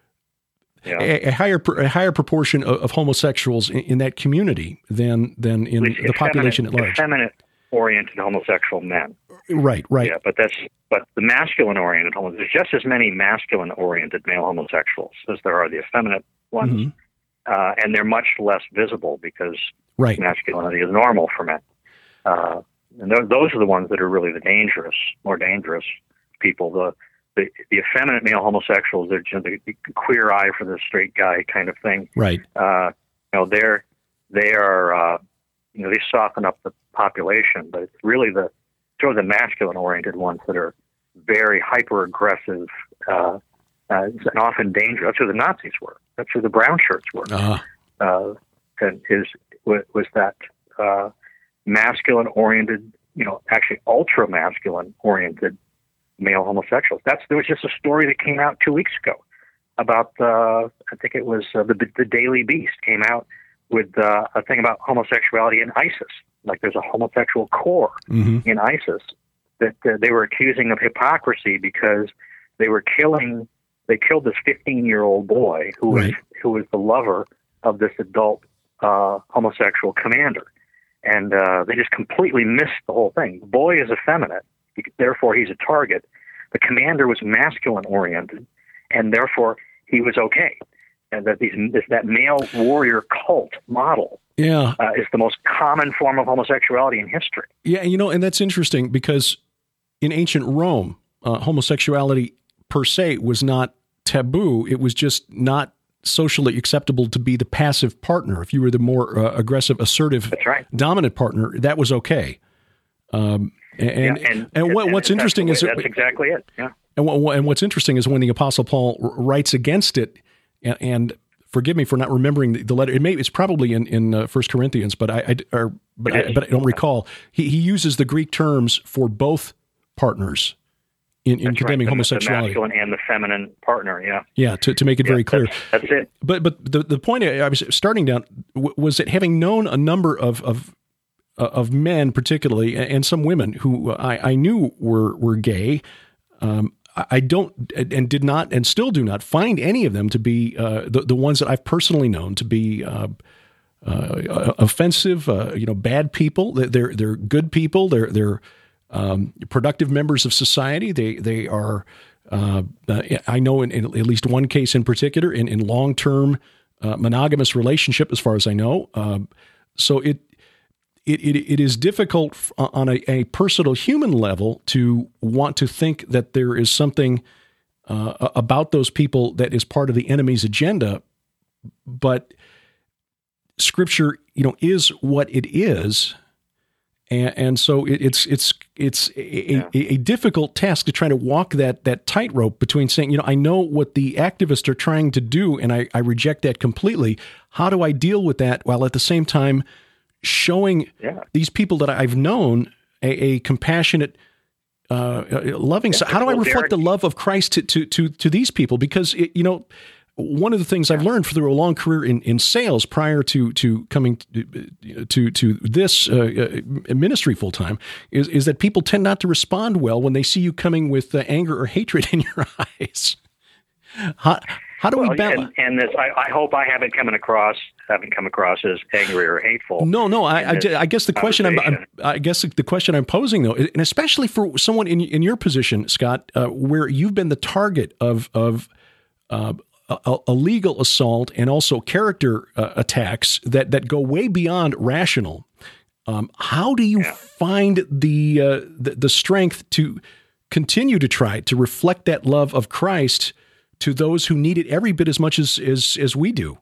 yeah. a, a higher a higher proportion of, of homosexuals in, in that community than than in the population at large. Effeminate-oriented homosexual men. Right, right. Yeah, but that's but the masculine-oriented homosexuals. There's just as many masculine-oriented male homosexuals as there are the effeminate ones, mm-hmm. uh, and they're much less visible because right. masculinity is normal for men. Uh, and th- those are the ones that are really the dangerous, more dangerous people. The the, the effeminate male homosexuals, they're you know, the, the queer eye for the straight guy kind of thing. Right. Uh, you know, they're they are uh, you know they soften up the population, but it's really the sort of the masculine-oriented ones that are very hyper-aggressive uh, uh, and often dangerous. That's who the Nazis were. That's who the brown shirts were. Uh-huh. Uh, and is was that uh, masculine-oriented, you know, actually ultra-masculine-oriented male homosexuals. That's there was just a story that came out two weeks ago about uh, I think it was uh, the the Daily Beast came out with uh, a thing about homosexuality in ISIS. Like there's a homosexual core mm-hmm. in ISIS that uh, they were accusing of hypocrisy because they were killing. They killed this fifteen-year-old boy who right. was who was the lover of this adult uh, homosexual commander, and uh, they just completely missed the whole thing. The boy is effeminate, therefore he's a target. The commander was masculine-oriented, and therefore he was okay. And that these this, that male warrior cult model yeah. uh, is the most common form of homosexuality in history. Yeah, you know, and that's interesting because in ancient Rome, uh, homosexuality per se was not taboo. It was just not socially acceptable to be the passive partner. If you were the more uh, aggressive, assertive, that's right. dominant partner, that was okay. Um, and, yeah, and, and what, and what's interesting that's is that's exactly it. Yeah. And, what, and what's interesting is when the Apostle Paul writes against it. And, and forgive me for not remembering the, the letter. It may it's probably in in uh, First Corinthians, but I, I or, but I, but I don't recall. He he uses the Greek terms for both partners in, in condemning right. the, homosexuality, the masculine and the feminine partner. Yeah, yeah. To to make it yeah, very clear. That's, that's it. But but the the point I was starting down was that having known a number of of of men, particularly, and some women who I, I knew were were gay. Um, I don't and did not and still do not find any of them to be uh, the the ones that I've personally known to be uh, uh, offensive, uh, you know, bad people. They're they're good people. They're they're um, productive members of society. They they are. Uh, I know in, in at least one case in particular, in in long term uh, monogamous relationship, as far as I know. Um, so it. It, it it is difficult on a, a personal human level to want to think that there is something uh, about those people that is part of the enemy's agenda, but Scripture, you know, is what it is, and, and so it, it's it's it's a, yeah. a, a difficult task to try to walk that that tightrope between saying, you know, I know what the activists are trying to do, and I, I reject that completely. How do I deal with that while at the same time showing yeah. these people that I've known a, a compassionate, uh, loving. Yeah, so how do I reflect Derek. the love of Christ to, to, to, to these people? Because, it, you know, one of the things I've learned through a long career in, in sales prior to to coming to to, to this uh, ministry full time is is that people tend not to respond well when they see you coming with uh, anger or hatred in your eyes. How, how do well, we balance? And, and this, I, I hope I haven't come across haven't come across as angry or hateful. No, no. I, I, I guess the question I'm, I'm I guess the question I'm posing though, and especially for someone in in your position, Scott, uh, where you've been the target of of uh, a, a legal assault and also character uh, attacks that that go way beyond rational. Um, how do you yeah. find the, uh, the the strength to continue to try to reflect that love of Christ to those who need it every bit as much as as, as we do?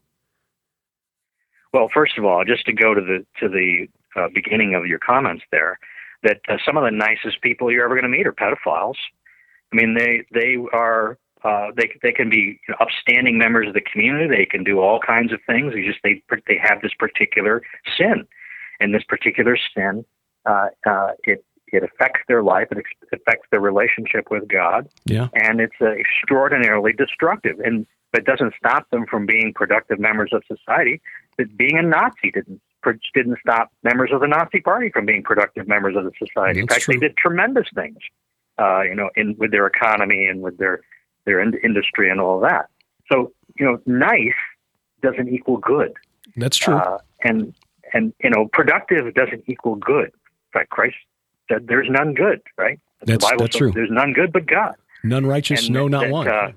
Well, first of all, just to go to the to the uh, beginning of your comments there, that uh, some of the nicest people you're ever going to meet are pedophiles. I mean, they they are uh, they they can be you know, upstanding members of the community. They can do all kinds of things. They just they they have this particular sin, and this particular sin uh, uh, it it affects their life. It affects their relationship with God. Yeah, and it's uh, extraordinarily destructive. And but it doesn't stop them from being productive members of society. That being a Nazi didn't didn't stop members of the Nazi Party from being productive members of the society. That's in fact, true. They did tremendous things, uh, you know, in with their economy and with their their in- industry and all of that. So, you know, nice doesn't equal good. That's true. Uh, and and you know, productive doesn't equal good. In fact, Christ said, "There's none good." Right? That's the Bible that's says, true. There's none good but God. None righteous, and no, not that, one. Uh,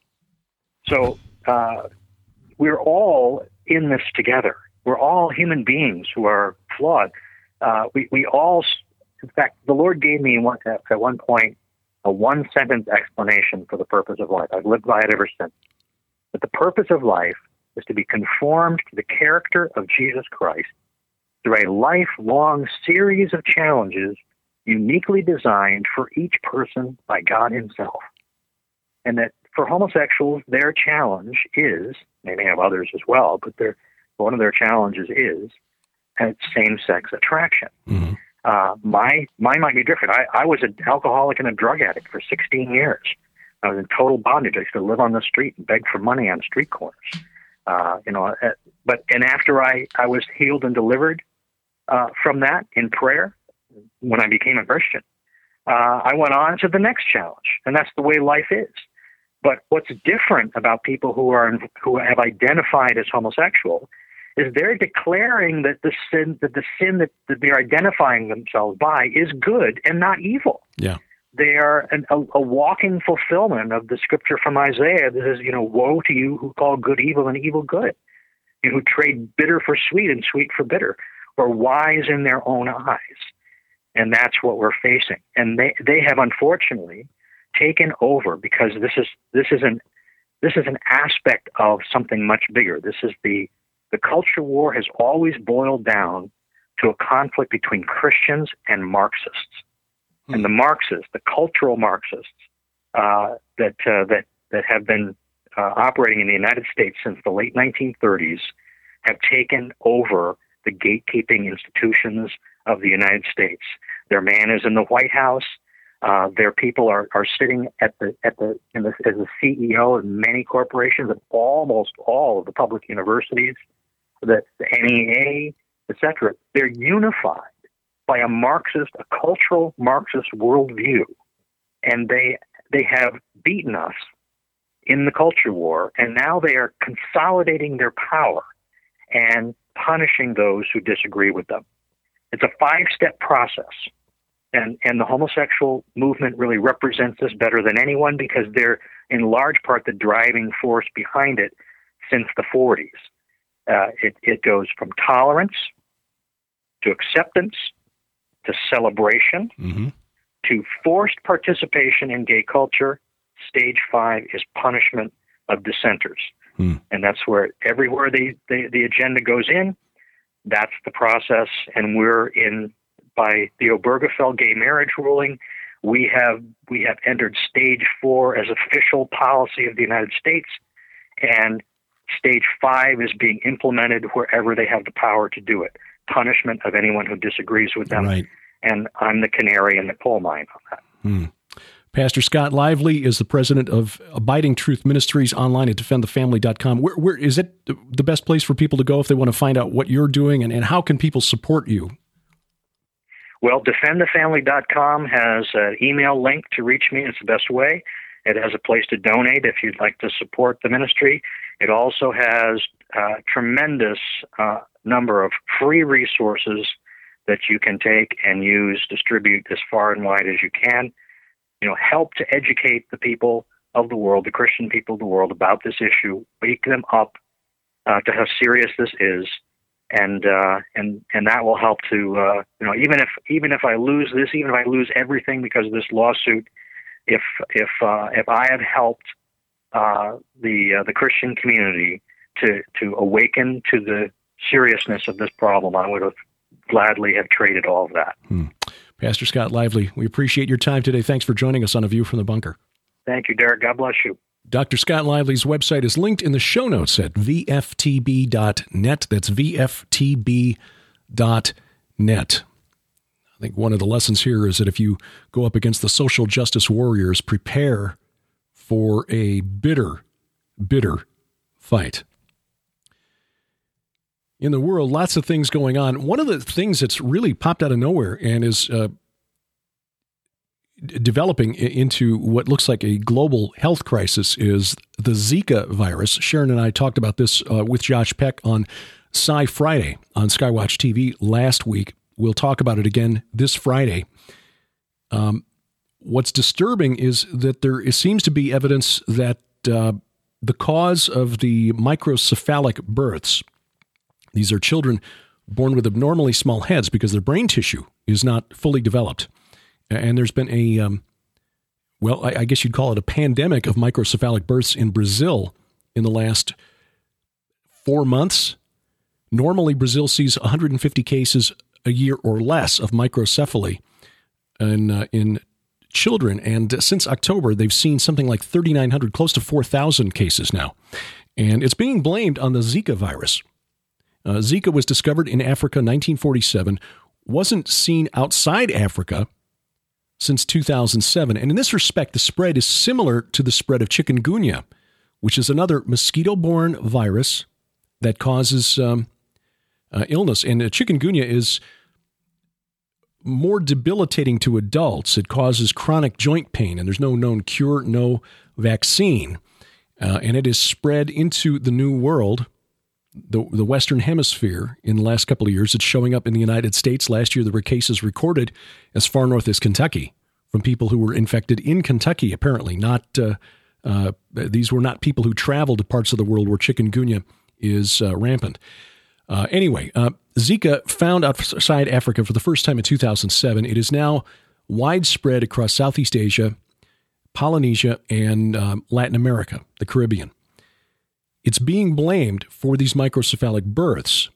so uh, we're all in this together. We're all human beings who are flawed. Uh, we, we all, in fact, the Lord gave me one, at one point a one-sentence explanation for the purpose of life. I've lived by it ever since. But the purpose of life is to be conformed to the character of Jesus Christ through a lifelong series of challenges uniquely designed for each person by God himself. And that for homosexuals, their challenge is, they may have others as well, but their one of their challenges is same-sex attraction. Mm-hmm. Uh, my mine might be different. I, I was an alcoholic and a drug addict for sixteen years. I was in total bondage. I used to live on the street and beg for money on street corners. Uh, you know, uh, but and after I, I was healed and delivered uh, from that in prayer, when I became a Christian, uh, I went on to the next challenge, and that's the way life is. But what's different about people who are who have identified as homosexual is they're declaring that the sin that the sin that, that they're identifying themselves by is good and not evil. Yeah, they are an, a, a walking fulfillment of the scripture from Isaiah that says, you know, woe to you who call good evil and evil good, and who trade bitter for sweet and sweet for bitter, or wise in their own eyes. And that's what we're facing. And they they have unfortunately taken over, because this is this is an this is an aspect of something much bigger. This is the the culture war has always boiled down to a conflict between Christians and Marxists, hmm. and the Marxists, the cultural Marxists uh, that uh, that that have been uh, operating in the United States since the late nineteen thirties, have taken over the gatekeeping institutions of the United States. Their man is in the White House. Uh, their people are, are sitting at the at the, in the as the C E O of many corporations, of almost all of the public universities, the, the N E A, et cetera. They're unified by a Marxist, a cultural Marxist worldview, and they they have beaten us in the culture war, and now they are consolidating their power and punishing those who disagree with them. It's a five-step process. And and the homosexual movement really represents this better than anyone, because they're in large part the driving force behind it since the forties. Uh, it, it goes from tolerance to acceptance to celebration mm-hmm. to forced participation in gay culture. Stage five is punishment of dissenters. Mm. And that's where everywhere the, the, the agenda goes in, that's the process. And we're in... By the Obergefell gay marriage ruling, we have we have entered stage four as official policy of the United States, and stage five is being implemented wherever they have the power to do it. Punishment of anyone who disagrees with them. Right. And I'm the canary in the coal mine on that. Hmm. Pastor Scott Lively is the president of Abiding Truth Ministries, online at defend the family dot com. Where, where is it the best place for people to go if they want to find out what you're doing, and, and how can people support you? Well, defend the family dot com has an email link to reach me. It's the best way. It has a place to donate if you'd like to support the ministry. It also has a tremendous uh, number of free resources that you can take and use, distribute as far and wide as you can. You know, help to educate the people of the world, the Christian people of the world, about this issue. Wake them up uh, to how serious this is, and uh, and and that will help to uh, you know even if even if I lose this, even if I lose everything because of this lawsuit, if if uh, if I have helped uh, the uh, the Christian community to to awaken to the seriousness of this problem, I would have gladly have traded all of that. Hmm. Pastor Scott Lively, we appreciate your time today. Thanks for joining us on A View from the Bunker. Thank you, Derek. God bless you. Doctor Scott Lively's website is linked in the show notes at V F T B dot net. That's V F T B dot net. I think one of the lessons here is that if you go up against the social justice warriors, prepare for a bitter, bitter fight. In the world, lots of things going on. One of the things that's really popped out of nowhere and is uh, d- developing into what looks like a global health crisis is the Zika virus. Sharon and I talked about this uh, with Josh Peck on Sci Friday on Skywatch T V last week. We'll talk about it again this Friday. Um, what's disturbing is that there is, seems to be evidence that uh, the cause of the microcephalic births, these are children born with abnormally small heads because their brain tissue is not fully developed. And there's been a, um, well, I, I guess you'd call it a pandemic of microcephalic births in Brazil in the last four months. Normally, Brazil sees one hundred fifty cases a year or less of microcephaly in, uh, in children. And since October, they've seen something like thirty-nine hundred, close to four thousand cases now. And it's being blamed on the Zika virus. Uh, Zika was discovered in Africa in nineteen forty-seven, wasn't seen outside Africa since two thousand seven. And in this respect, the spread is similar to the spread of chikungunya, which is another mosquito-borne virus that causes um, uh, illness. And uh, chikungunya is more debilitating to adults. It causes chronic joint pain, and there's no known cure, no vaccine. Uh, and it is spread into the New World, the the Western Hemisphere, in the last couple of years. It's showing up in the United States. Last year, there were cases recorded as far north as Kentucky from people who were infected in Kentucky, apparently. Not uh, uh, these were not people who traveled to parts of the world where chikungunya is uh, rampant. Uh, anyway, uh, Zika found outside Africa for the first time in two thousand seven. It is now widespread across Southeast Asia, Polynesia, and um, Latin America, the Caribbean. It's being blamed for these microcephalic births.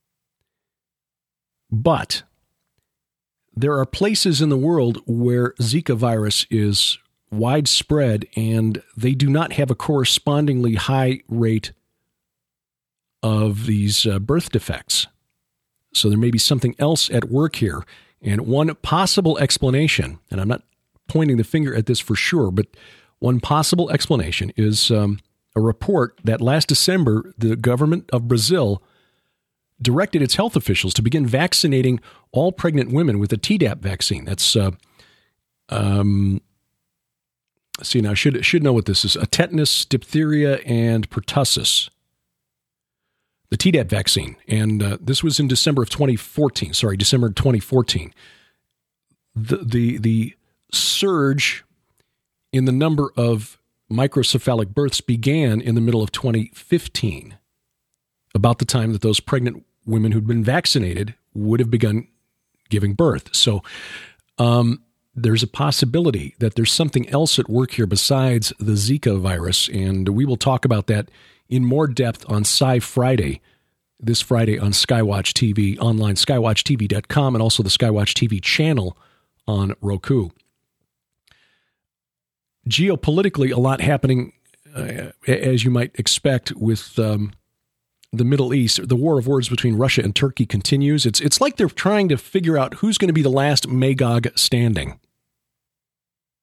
But there are places in the world where Zika virus is widespread, and they do not have a correspondingly high rate of these uh, birth defects. So there may be something else at work here. And one possible explanation, and I'm not pointing the finger at this for sure, but one possible explanation is um, a report that last December, the government of Brazil directed its health officials to begin vaccinating all pregnant women with a Tdap vaccine. That's, uh, um, see now, I should, should know what this is, a tetanus, diphtheria, and pertussis. The Tdap vaccine. And uh, this was in December of twenty fourteen. Sorry, December twenty fourteen. The, the, the surge in the number of microcephalic births began in the middle of twenty fifteen, about the time that those pregnant women who'd been vaccinated would have begun giving birth. So um, there's a possibility that there's something else at work here besides the Zika virus, and we will talk about that in more depth on Sci Friday, this Friday on Skywatch T V, online, skywatch T V dot com, and also the Skywatch T V channel on Roku. Geopolitically, a lot happening, uh, as you might expect, with um, the Middle East. The war of words between Russia and Turkey continues. It's it's like they're trying to figure out who's going to be the last Magog standing.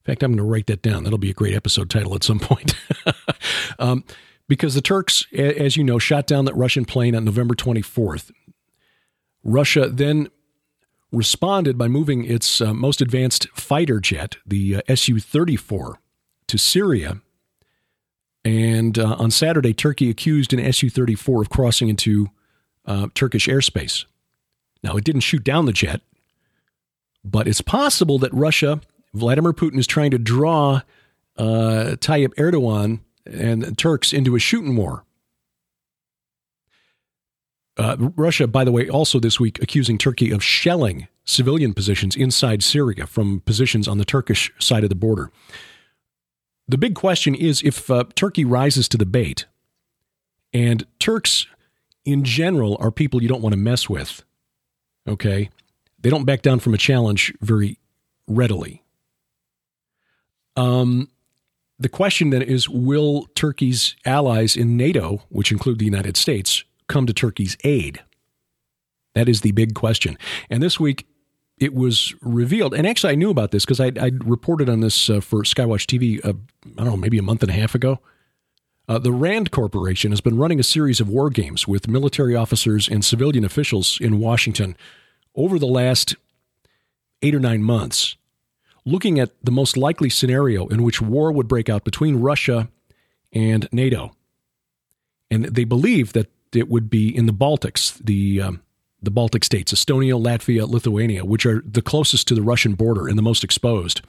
In fact, I'm going to write that down. That'll be a great episode title at some point. um, because the Turks, as you know, shot down that Russian plane on November twenty-fourth. Russia then responded by moving its uh, most advanced fighter jet, the uh, S U thirty-four, to Syria. And uh, on Saturday, Turkey accused an S U thirty-four of crossing into uh, Turkish airspace. Now, it didn't shoot down the jet, but it's possible that Russia, Vladimir Putin, is trying to draw uh, Tayyip Erdogan and the Turks into a shooting war. Uh, Russia, by the way, also this week accusing Turkey of shelling civilian positions inside Syria from positions on the Turkish side of the border. The big question is if uh, Turkey rises to the bait, and Turks in general are people you don't want to mess with, okay? They don't back down from a challenge very readily. Um, the question then is, will Turkey's allies in NATO, which include the United States, come to Turkey's aid? That is the big question. And this week, it was revealed, and actually I knew about this because I I reported on this uh, for Skywatch T V, uh, I don't know, maybe a month and a half ago. Uh, the RAND Corporation has been running a series of war games with military officers and civilian officials in Washington over the last eight or nine months, looking at the most likely scenario in which war would break out between Russia and NATO. And they believe that it would be in the Baltics, the um, the Baltic states, Estonia, Latvia, Lithuania, which are the closest to the Russian border and the most exposed.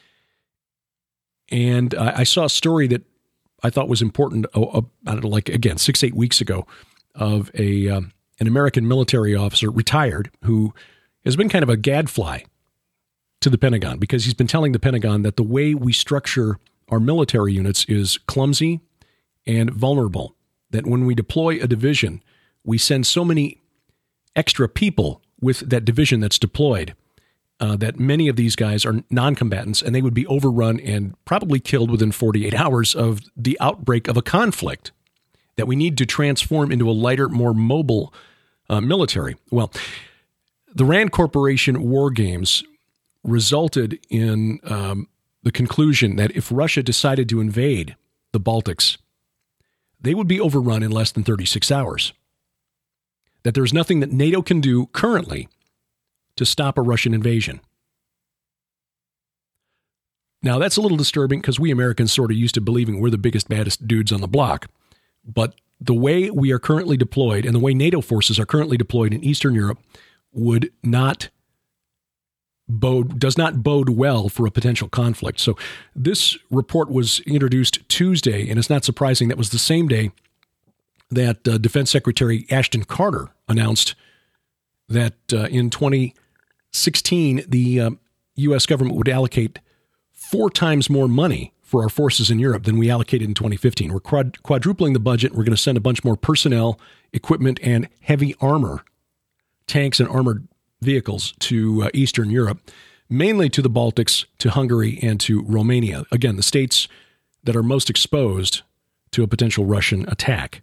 And I, I saw a story that I thought was important, uh, uh, I don't know, like, again, six, eight weeks ago, of a um, an American military officer, retired, who has been kind of a gadfly to the Pentagon because he's been telling the Pentagon that the way we structure our military units is clumsy and vulnerable, that when we deploy a division, we send so many extra people with that division that's deployed uh, that many of these guys are non-combatants, and they would be overrun and probably killed within forty-eight hours of the outbreak of a conflict, that we need to transform into a lighter, more mobile uh, military. Well, the RAND Corporation war games resulted in um, the conclusion that if Russia decided to invade the Baltics, they would be overrun in less than thirty-six hours. That there's nothing that NATO can do currently to stop a Russian invasion. Now, that's a little disturbing because we Americans sort of used to believing we're the biggest, baddest dudes on the block. But the way we are currently deployed and the way NATO forces are currently deployed in Eastern Europe would not bode, does not bode well for a potential conflict. So this report was introduced Tuesday, and it's not surprising that was the same day that uh, Defense Secretary Ashton Carter announced that uh, in twenty sixteen, the uh, U S government would allocate four times more money for our forces in Europe than we allocated in twenty fifteen. We're quad- quadrupling the budget. We're going to send a bunch more personnel, equipment, and heavy armor, tanks and armored vehicles to uh, Eastern Europe, mainly to the Baltics, to Hungary, and to Romania. Again, the states that are most exposed to a potential Russian attack.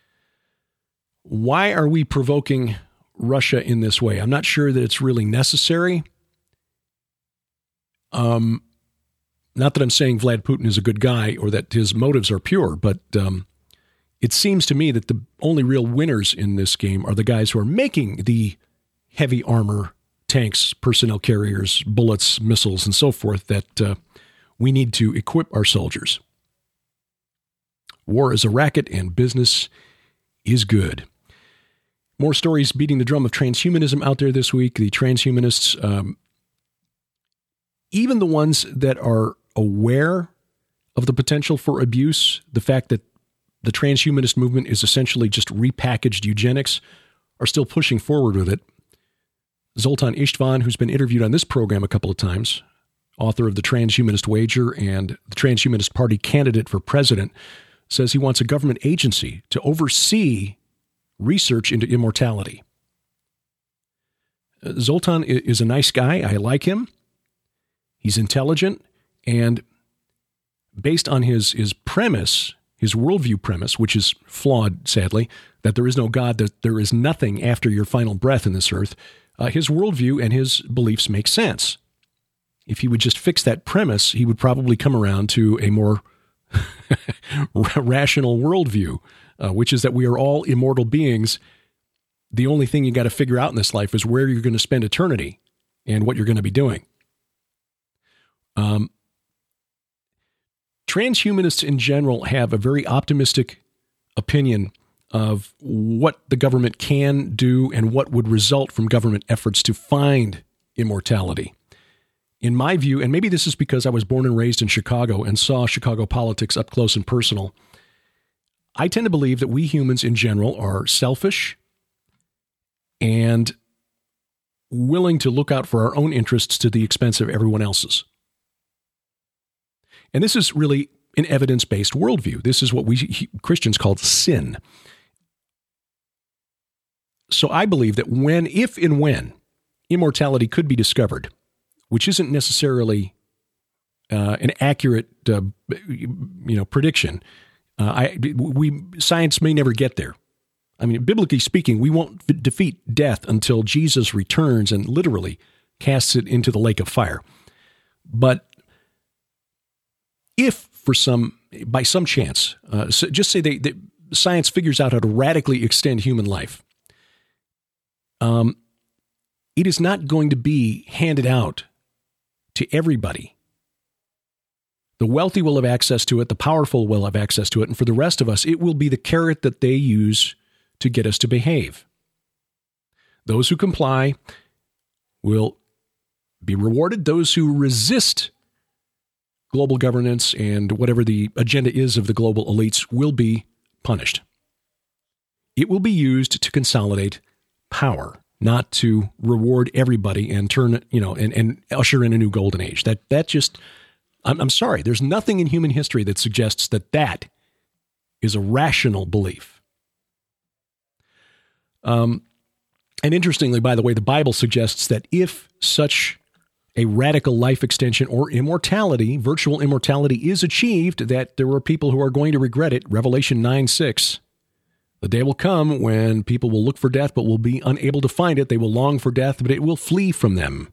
Why are we provoking Russia in this way? I'm not sure that it's really necessary. Um, not that I'm saying Vlad Putin is a good guy or that his motives are pure, but um, it seems to me that the only real winners in this game are the guys who are making the heavy armor, tanks, personnel carriers, bullets, missiles, and so forth that uh, we need to equip our soldiers. War is a racket and business is good. More stories beating the drum of transhumanism out there this week. The transhumanists, um, even the ones that are aware of the potential for abuse, the fact that the transhumanist movement is essentially just repackaged eugenics, are still pushing forward with it. Zoltan Istvan, who's been interviewed on this program a couple of times, author of The Transhumanist Wager and the Transhumanist Party candidate for president, says he wants a government agency to oversee research into immortality. Zoltan is a nice guy. I like him. He's intelligent, and based on his, his premise, his worldview premise, which is flawed, sadly, that there is no God, that there is nothing after your final breath in this earth, uh, his worldview and his beliefs make sense. if he would just fix that premise, he would probably come around to a more rational worldview, uh, which is that we are all immortal beings. The only thing you got to figure out in this life is where you're going to spend eternity and what you're going to be doing. Um, transhumanists in general have a very optimistic opinion of what the government can do and what would result from government efforts to find immortality. In my view, and maybe this is because I was born and raised in Chicago and saw Chicago politics up close and personal, I tend to believe that we humans in general are selfish and willing to look out for our own interests to the expense of everyone else's. And this is really an evidence-based worldview. This is what we Christians call sin. So I believe that when, if and when, immortality could be discovered, which isn't necessarily uh, an accurate, uh, you know, prediction, uh, I we science may never get there. I mean, biblically speaking, we won't f- defeat death until Jesus returns and literally casts it into the lake of fire. But if for some, by some chance, uh, so just say they, they, science figures out how to radically extend human life, um, it is not going to be handed out to everybody. The wealthy will have access to it. The powerful will have access to it. And for the rest of us, it will be the carrot that they use to get us to behave. Those who comply will be rewarded. Those who resist global governance and whatever the agenda is of the global elites will be punished. It will be used to consolidate power, not to reward everybody and turn, you know, and, and usher in a new golden age. That that just, I'm, I'm sorry, there's nothing in human history that suggests that that is a rational belief. Um, and interestingly, by the way, the Bible suggests that if such a radical life extension or immortality, virtual immortality, is achieved, that there are people who are going to regret it. Revelation nine six. The day will come when people will look for death, but will be unable to find it. They will long for death, but it will flee from them.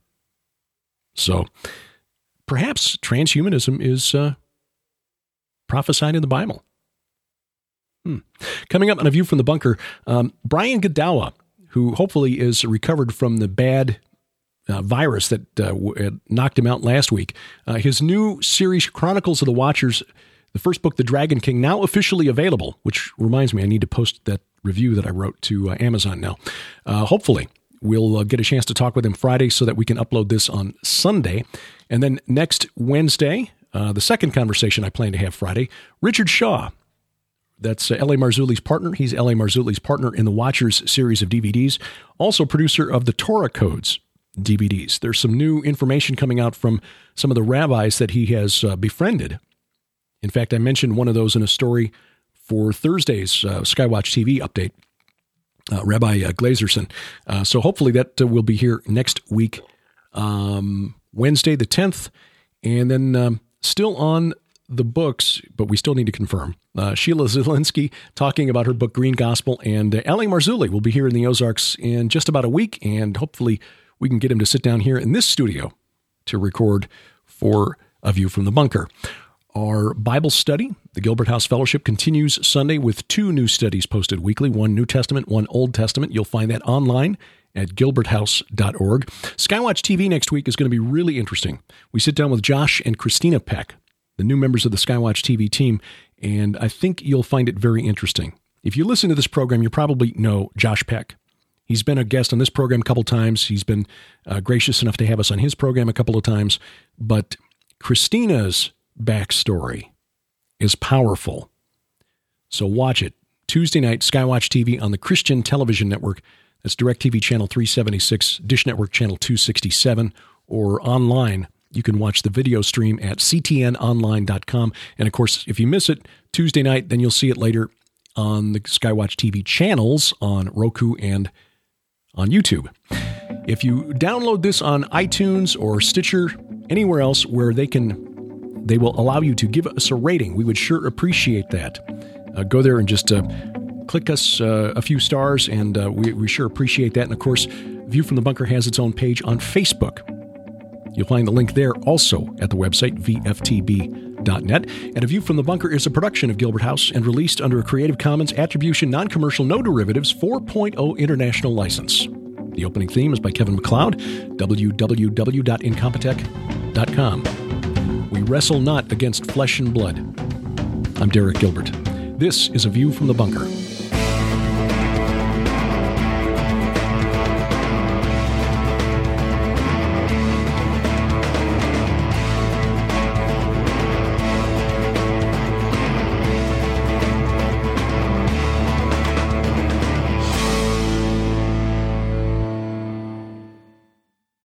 So perhaps transhumanism is uh, prophesied in the Bible. Hmm. Coming up on A View from the Bunker, um, Brian Godawa, who hopefully is recovered from the bad uh, virus that uh, w- knocked him out last week. Uh, his new series, Chronicles of the Watchers, the first book, The Dragon King, now officially available, which reminds me, I need to post that review that I wrote to uh, Amazon now. Uh, hopefully, we'll uh, get a chance to talk with him Friday so that we can upload this on Sunday. And then next Wednesday, uh, the second conversation I plan to have Friday, Richard Shaw. That's uh, L A. Marzulli's partner. He's L A. Marzulli's partner in the Watchers series of D V Ds, also producer of the Torah Codes D V Ds. There's some new information coming out from some of the rabbis that he has uh, befriended. In fact, I mentioned one of those in a story for Thursday's uh, Skywatch T V update, uh, Rabbi uh, Glazerson. Uh, so hopefully that uh, will be here next week, um, Wednesday the tenth. And then um, still on the books, but we still need to confirm, uh, Sheila Zielinski talking about her book, Green Gospel. And uh, L A. Marzulli will be here in the Ozarks in just about a week. And hopefully we can get him to sit down here in this studio to record for A View from the Bunker. Our Bible study, the Gilbert House Fellowship, continues Sunday with two new studies posted weekly, one New Testament, one Old Testament. You'll find that online at gilbert house dot org. Skywatch T V next week is going to be really interesting. We sit down with Josh and Christina Peck, the new members of the Skywatch T V team, and I think you'll find it very interesting. If you listen to this program, you probably know Josh Peck. He's been a guest on this program a couple times. He's been uh, gracious enough to have us on his program a couple of times. But Christina's backstory is powerful. So watch it. Tuesday night, Skywatch T V on the Christian Television Network. That's DirecTV Channel three seventy-six, Dish Network Channel two sixty-seven, or online. You can watch the video stream at c t n online dot com. And of course, if you miss it Tuesday night, then you'll see it later on the Skywatch T V channels on Roku and on YouTube. If you download this on iTunes or Stitcher, anywhere else where they can they will allow you to give us a rating, we would sure appreciate that. Uh, go there and just uh, click us uh, a few stars, and uh, we, we sure appreciate that. And of course, View from the Bunker has its own page on Facebook. You'll find the link there also at the website, V F T B dot net. And A View from the Bunker is a production of Gilbert House and released under a Creative Commons Attribution Non-Commercial No Derivatives four point oh International License. The opening theme is by Kevin MacLeod, w w w dot incompetech dot com. We wrestle not against flesh and blood. I'm Derek Gilbert. This is A View from the Bunker.